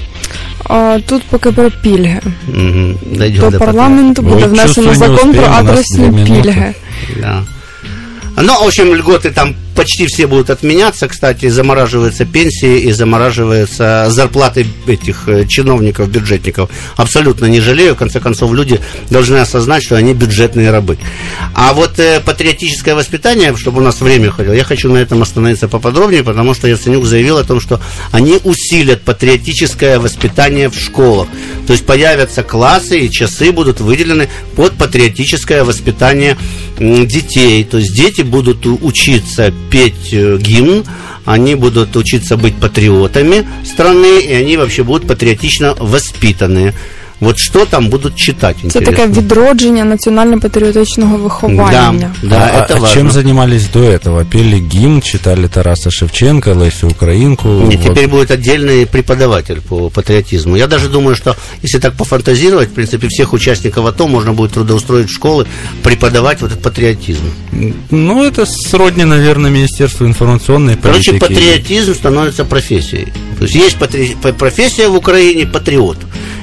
А, тут поки про пільги. Угу. До, до парламенту буде внесено закон про адресні пільги. Да. Ну, в общем, льготы там почти все будут отменяться. Кстати, замораживаются пенсии и замораживаются зарплаты этих чиновников, бюджетников. Абсолютно не жалею. В конце концов, люди должны осознать, что они бюджетные рабы. А вот э, патриотическое воспитание, чтобы у нас время ходило, я хочу на этом остановиться поподробнее, потому что Яценюк заявил о том, что они усилят патриотическое воспитание в школах. То есть появятся классы и часы будут выделены под патриотическое воспитание м, детей. То есть дети будут учиться петь гимн, они будут учиться быть патриотами страны, и они вообще будут патриотично воспитаны. Вот что там будут читать, це таке відродження національно-патріотичного виховання. Да, да, а, это а важно. чем занимались до этого? Пели гимн, читали Тараса Шевченко, Лесю Украинку? Нет, вот. теперь будет отдельный преподаватель по патриотизму. Я даже думаю, что если так пофантазировать, в принципе, всех участников АТО можно будет трудоустроить в школы, преподавать вот этот патриотизм. Ну, это сродни, наверное, Министерству информационной политики. Короче, патриотизм становится профессией. То есть есть патри... профессия в Украине патриот.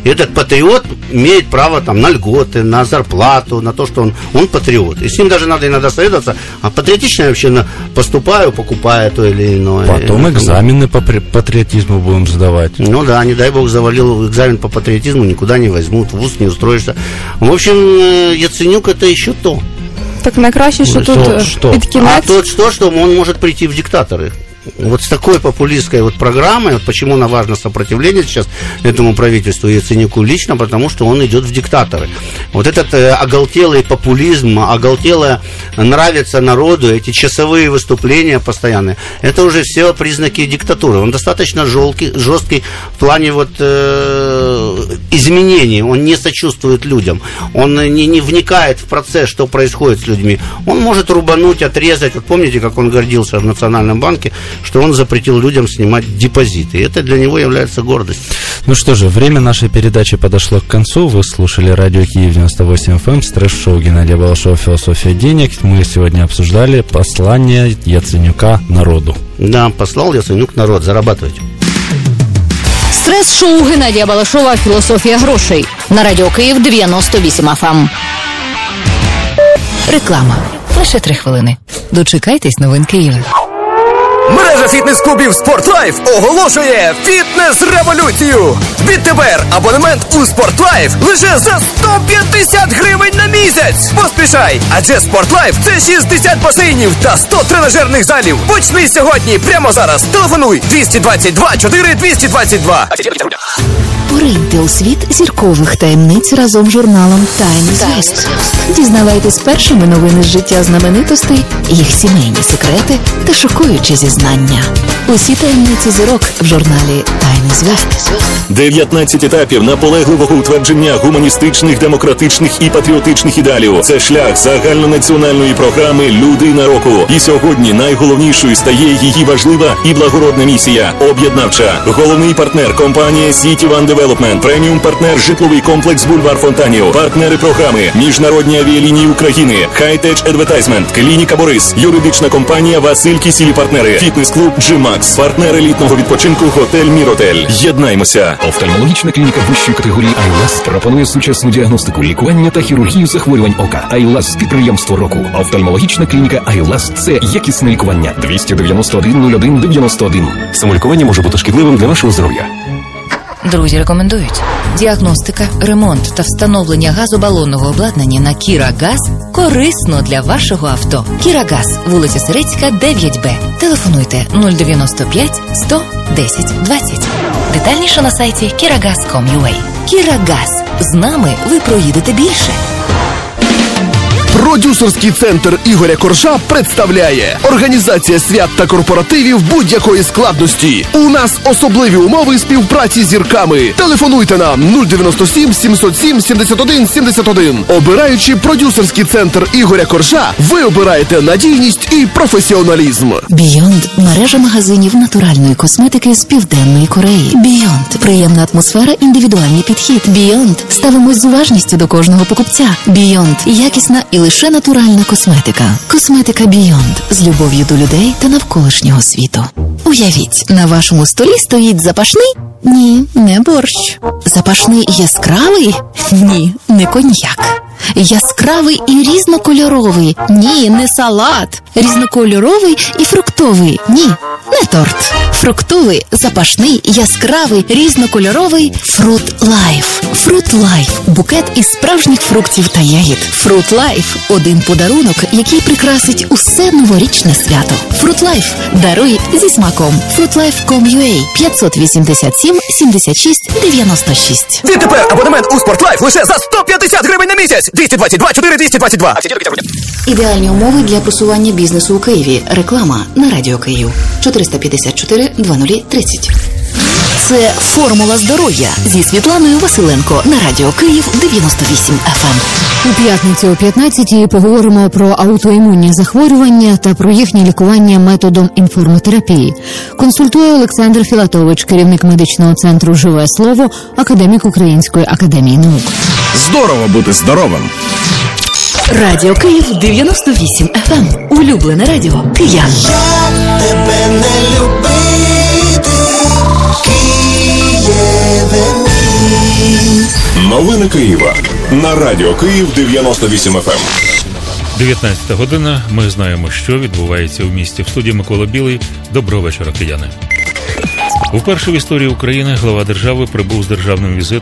И этот патриот имеет право там на льготы, на зарплату, на то, что он, он патриот. И с ним даже надо иногда советоваться, а патриотично я вообще на, поступаю, покупаю то или иное. Потом экзамены по патриотизму будем сдавать. Ну да, не дай бог завалил экзамен по патриотизму, никуда не возьмут, в вуз не устроишься. В общем, Яценюк это еще то. Так найкраще, що Что? тут Что? під кінець... А то, что, что он может прийти в диктаторы. Вот с такой популистской вот программой, вот почему нам важно сопротивление сейчас этому правительству и Яценюку лично, потому что он идет в диктаторы. Вот этот э, оголтелый популизм, оголтелое нравится народу, эти часовые выступления постоянные, это уже все признаки диктатуры. Он достаточно жесткий, жесткий в плане вот э, изменений, он не сочувствует людям, он не, не вникает в процесс, что происходит с людьми. Он может рубануть, отрезать. Вот помните, как он гордился в Национальном банке, что он запретил людям снимать депозиты. И это для него является гордостью. Ну что же, время нашей передачи подошло к концу. Вы слушали радио Киев девяносто восемь эф эм, стресс-шоу Геннадия Балашова «Философия денег». Мы сегодня обсуждали послание Яценюка народу. Да, послал Яценюк народ, зарабатывайте. Стрес-шоу Геннадія Балашова «Філософія грошей» на радіо Київ дев'яносто вісім еф ем. Реклама. Лише три хвилини. Дочекайтесь новин Києва. Мережа фітнес-клубів «Спортлайф» оголошує фітнес-революцію! Відтепер абонемент у «Спортлайф» лише за сто п'ятдесят гривень на місяць! Поспішай! Адже «Спортлайф» – це шістдесят басейнів та сто тренажерних залів! Почни сьогодні, прямо зараз! Телефонуй двісті двадцять два чотири двісті двадцять два. Пориньте у світ зіркових таємниць разом з журналом «Тайни зв'язку». Дізнавайтесь першими новини з життя знаменитостей, їх сімейні секрети та шокуючі зізнання. Усі таємниці зірок в журналі «Тайни зв'язку». дев'ятнадцять етапів наполегливого утвердження гуманістичних, демократичних і патріотичних ідеалів. Це шлях загальнонаціональної програми «Людина року». І сьогодні найголовнішою стає її важлива і благородна місія – об'єднавча. Головний партнер – компанія City One Development, преміум-партнер – житловий комплекс «Бульвар Фонтанів», партнери програми – Міжнародні авіалінії України, High-Tech Advertisement, клініка Борис, юридична компанія Василь Кісілі партнери, фітнес-клуб G-Max, партнер елітного відпочинку готель Міротель. Єднаймося! Офтальмологічна клініка вищої категорії «Айлас» пропонує сучасну діагностику, лікування та хірургію захворювань ока. «Айлас» – підприємство року. Офтальмологічна клініка «Айлас» – це якісне лікування. двісті дев'яносто один нуль один дев'яносто один. Самолікування може бути шкідливим для вашого здоров'я. Друзі рекомендують. Діагностика, ремонт та встановлення газобалонного обладнання на Кіра Газ корисно для вашого авто. Кіра Газ, вулиця Сирецька, дев'ять Б. Телефонуйте нуль дев'яносто п'ять сто десять двадцять. Детальніше на сайті кірагаз крапка ком крапка ю а. Кіра Газ. З нами ви проїдете більше. Продюсерський центр Ігоря Коржа представляє організація свят та корпоративів будь-якої складності. У нас особливі умови співпраці з зірками. Телефонуйте нам нуль дев'яносто сім сімсот сім сімдесят один сімдесят один. Обираючи продюсерський центр Ігоря Коржа, ви обираєте надійність і професіоналізм. Beyond – мережа магазинів натуральної косметики з Південної Кореї. Beyond – приємна атмосфера, індивідуальний підхід. Beyond – ставимось з уважністю до кожного покупця. Beyond – якісна і лише натуральна косметика. Косметика Beyond з любов'ю до людей та навколишнього світу. Уявіть, на вашому столі стоїть запашний? Ні, не борщ. Запашний яскравий? Ні, не коньяк. Яскравий і різнокольоровий? Ні, не салат. Різнокольоровий і фруктовий? Ні, не торт. Фруктовий, запашний, яскравий, різнокольоровий Fruit Life. Fruit Life – букет із справжніх фруктів та ягід. Fruit Life – один подарунок, який прикрасить усе новорічне свято. Fruit Life – даруй зі смаком. fruit life крапка ком крапка ю а п'ятсот вісімдесят сім сімдесят шість дев'яносто шість. Відтепер абонемент у «Спортлайф» лише за сто п'ятдесят гривень на місяць. двісті двадцять два чотири двісті двадцять два. Ідеальні умови для просування бізнесу у Києві. Реклама на радіо Київ. чотириста п'ятдесят чотири двадцять тридцять. Це «Формула здоров'я» зі Світланою Василенко на радіо Київ дев'яносто вісім еф ем. У п'ятницю о п'ятнадцятій поговоримо про аутоімунні захворювання та про їхнє лікування методом інформотерапії. Консультує Олександр Філатович, керівник медичного центру «Живе слово», академік Української академії наук. Здорово бути здоровим! Радіо Київ дев'яносто вісім еф ем. Улюблене радіо киян. Як тебе не любити, Києве мій. Новини Києва на Радіо Київ дев'яносто вісім еф ем. дев'ятнадцята година. Ми знаємо, що відбувається в місті. В студії Микола Білий. Доброго вечора, кияни. Вперше в історії України глава держави прибув з державним візитом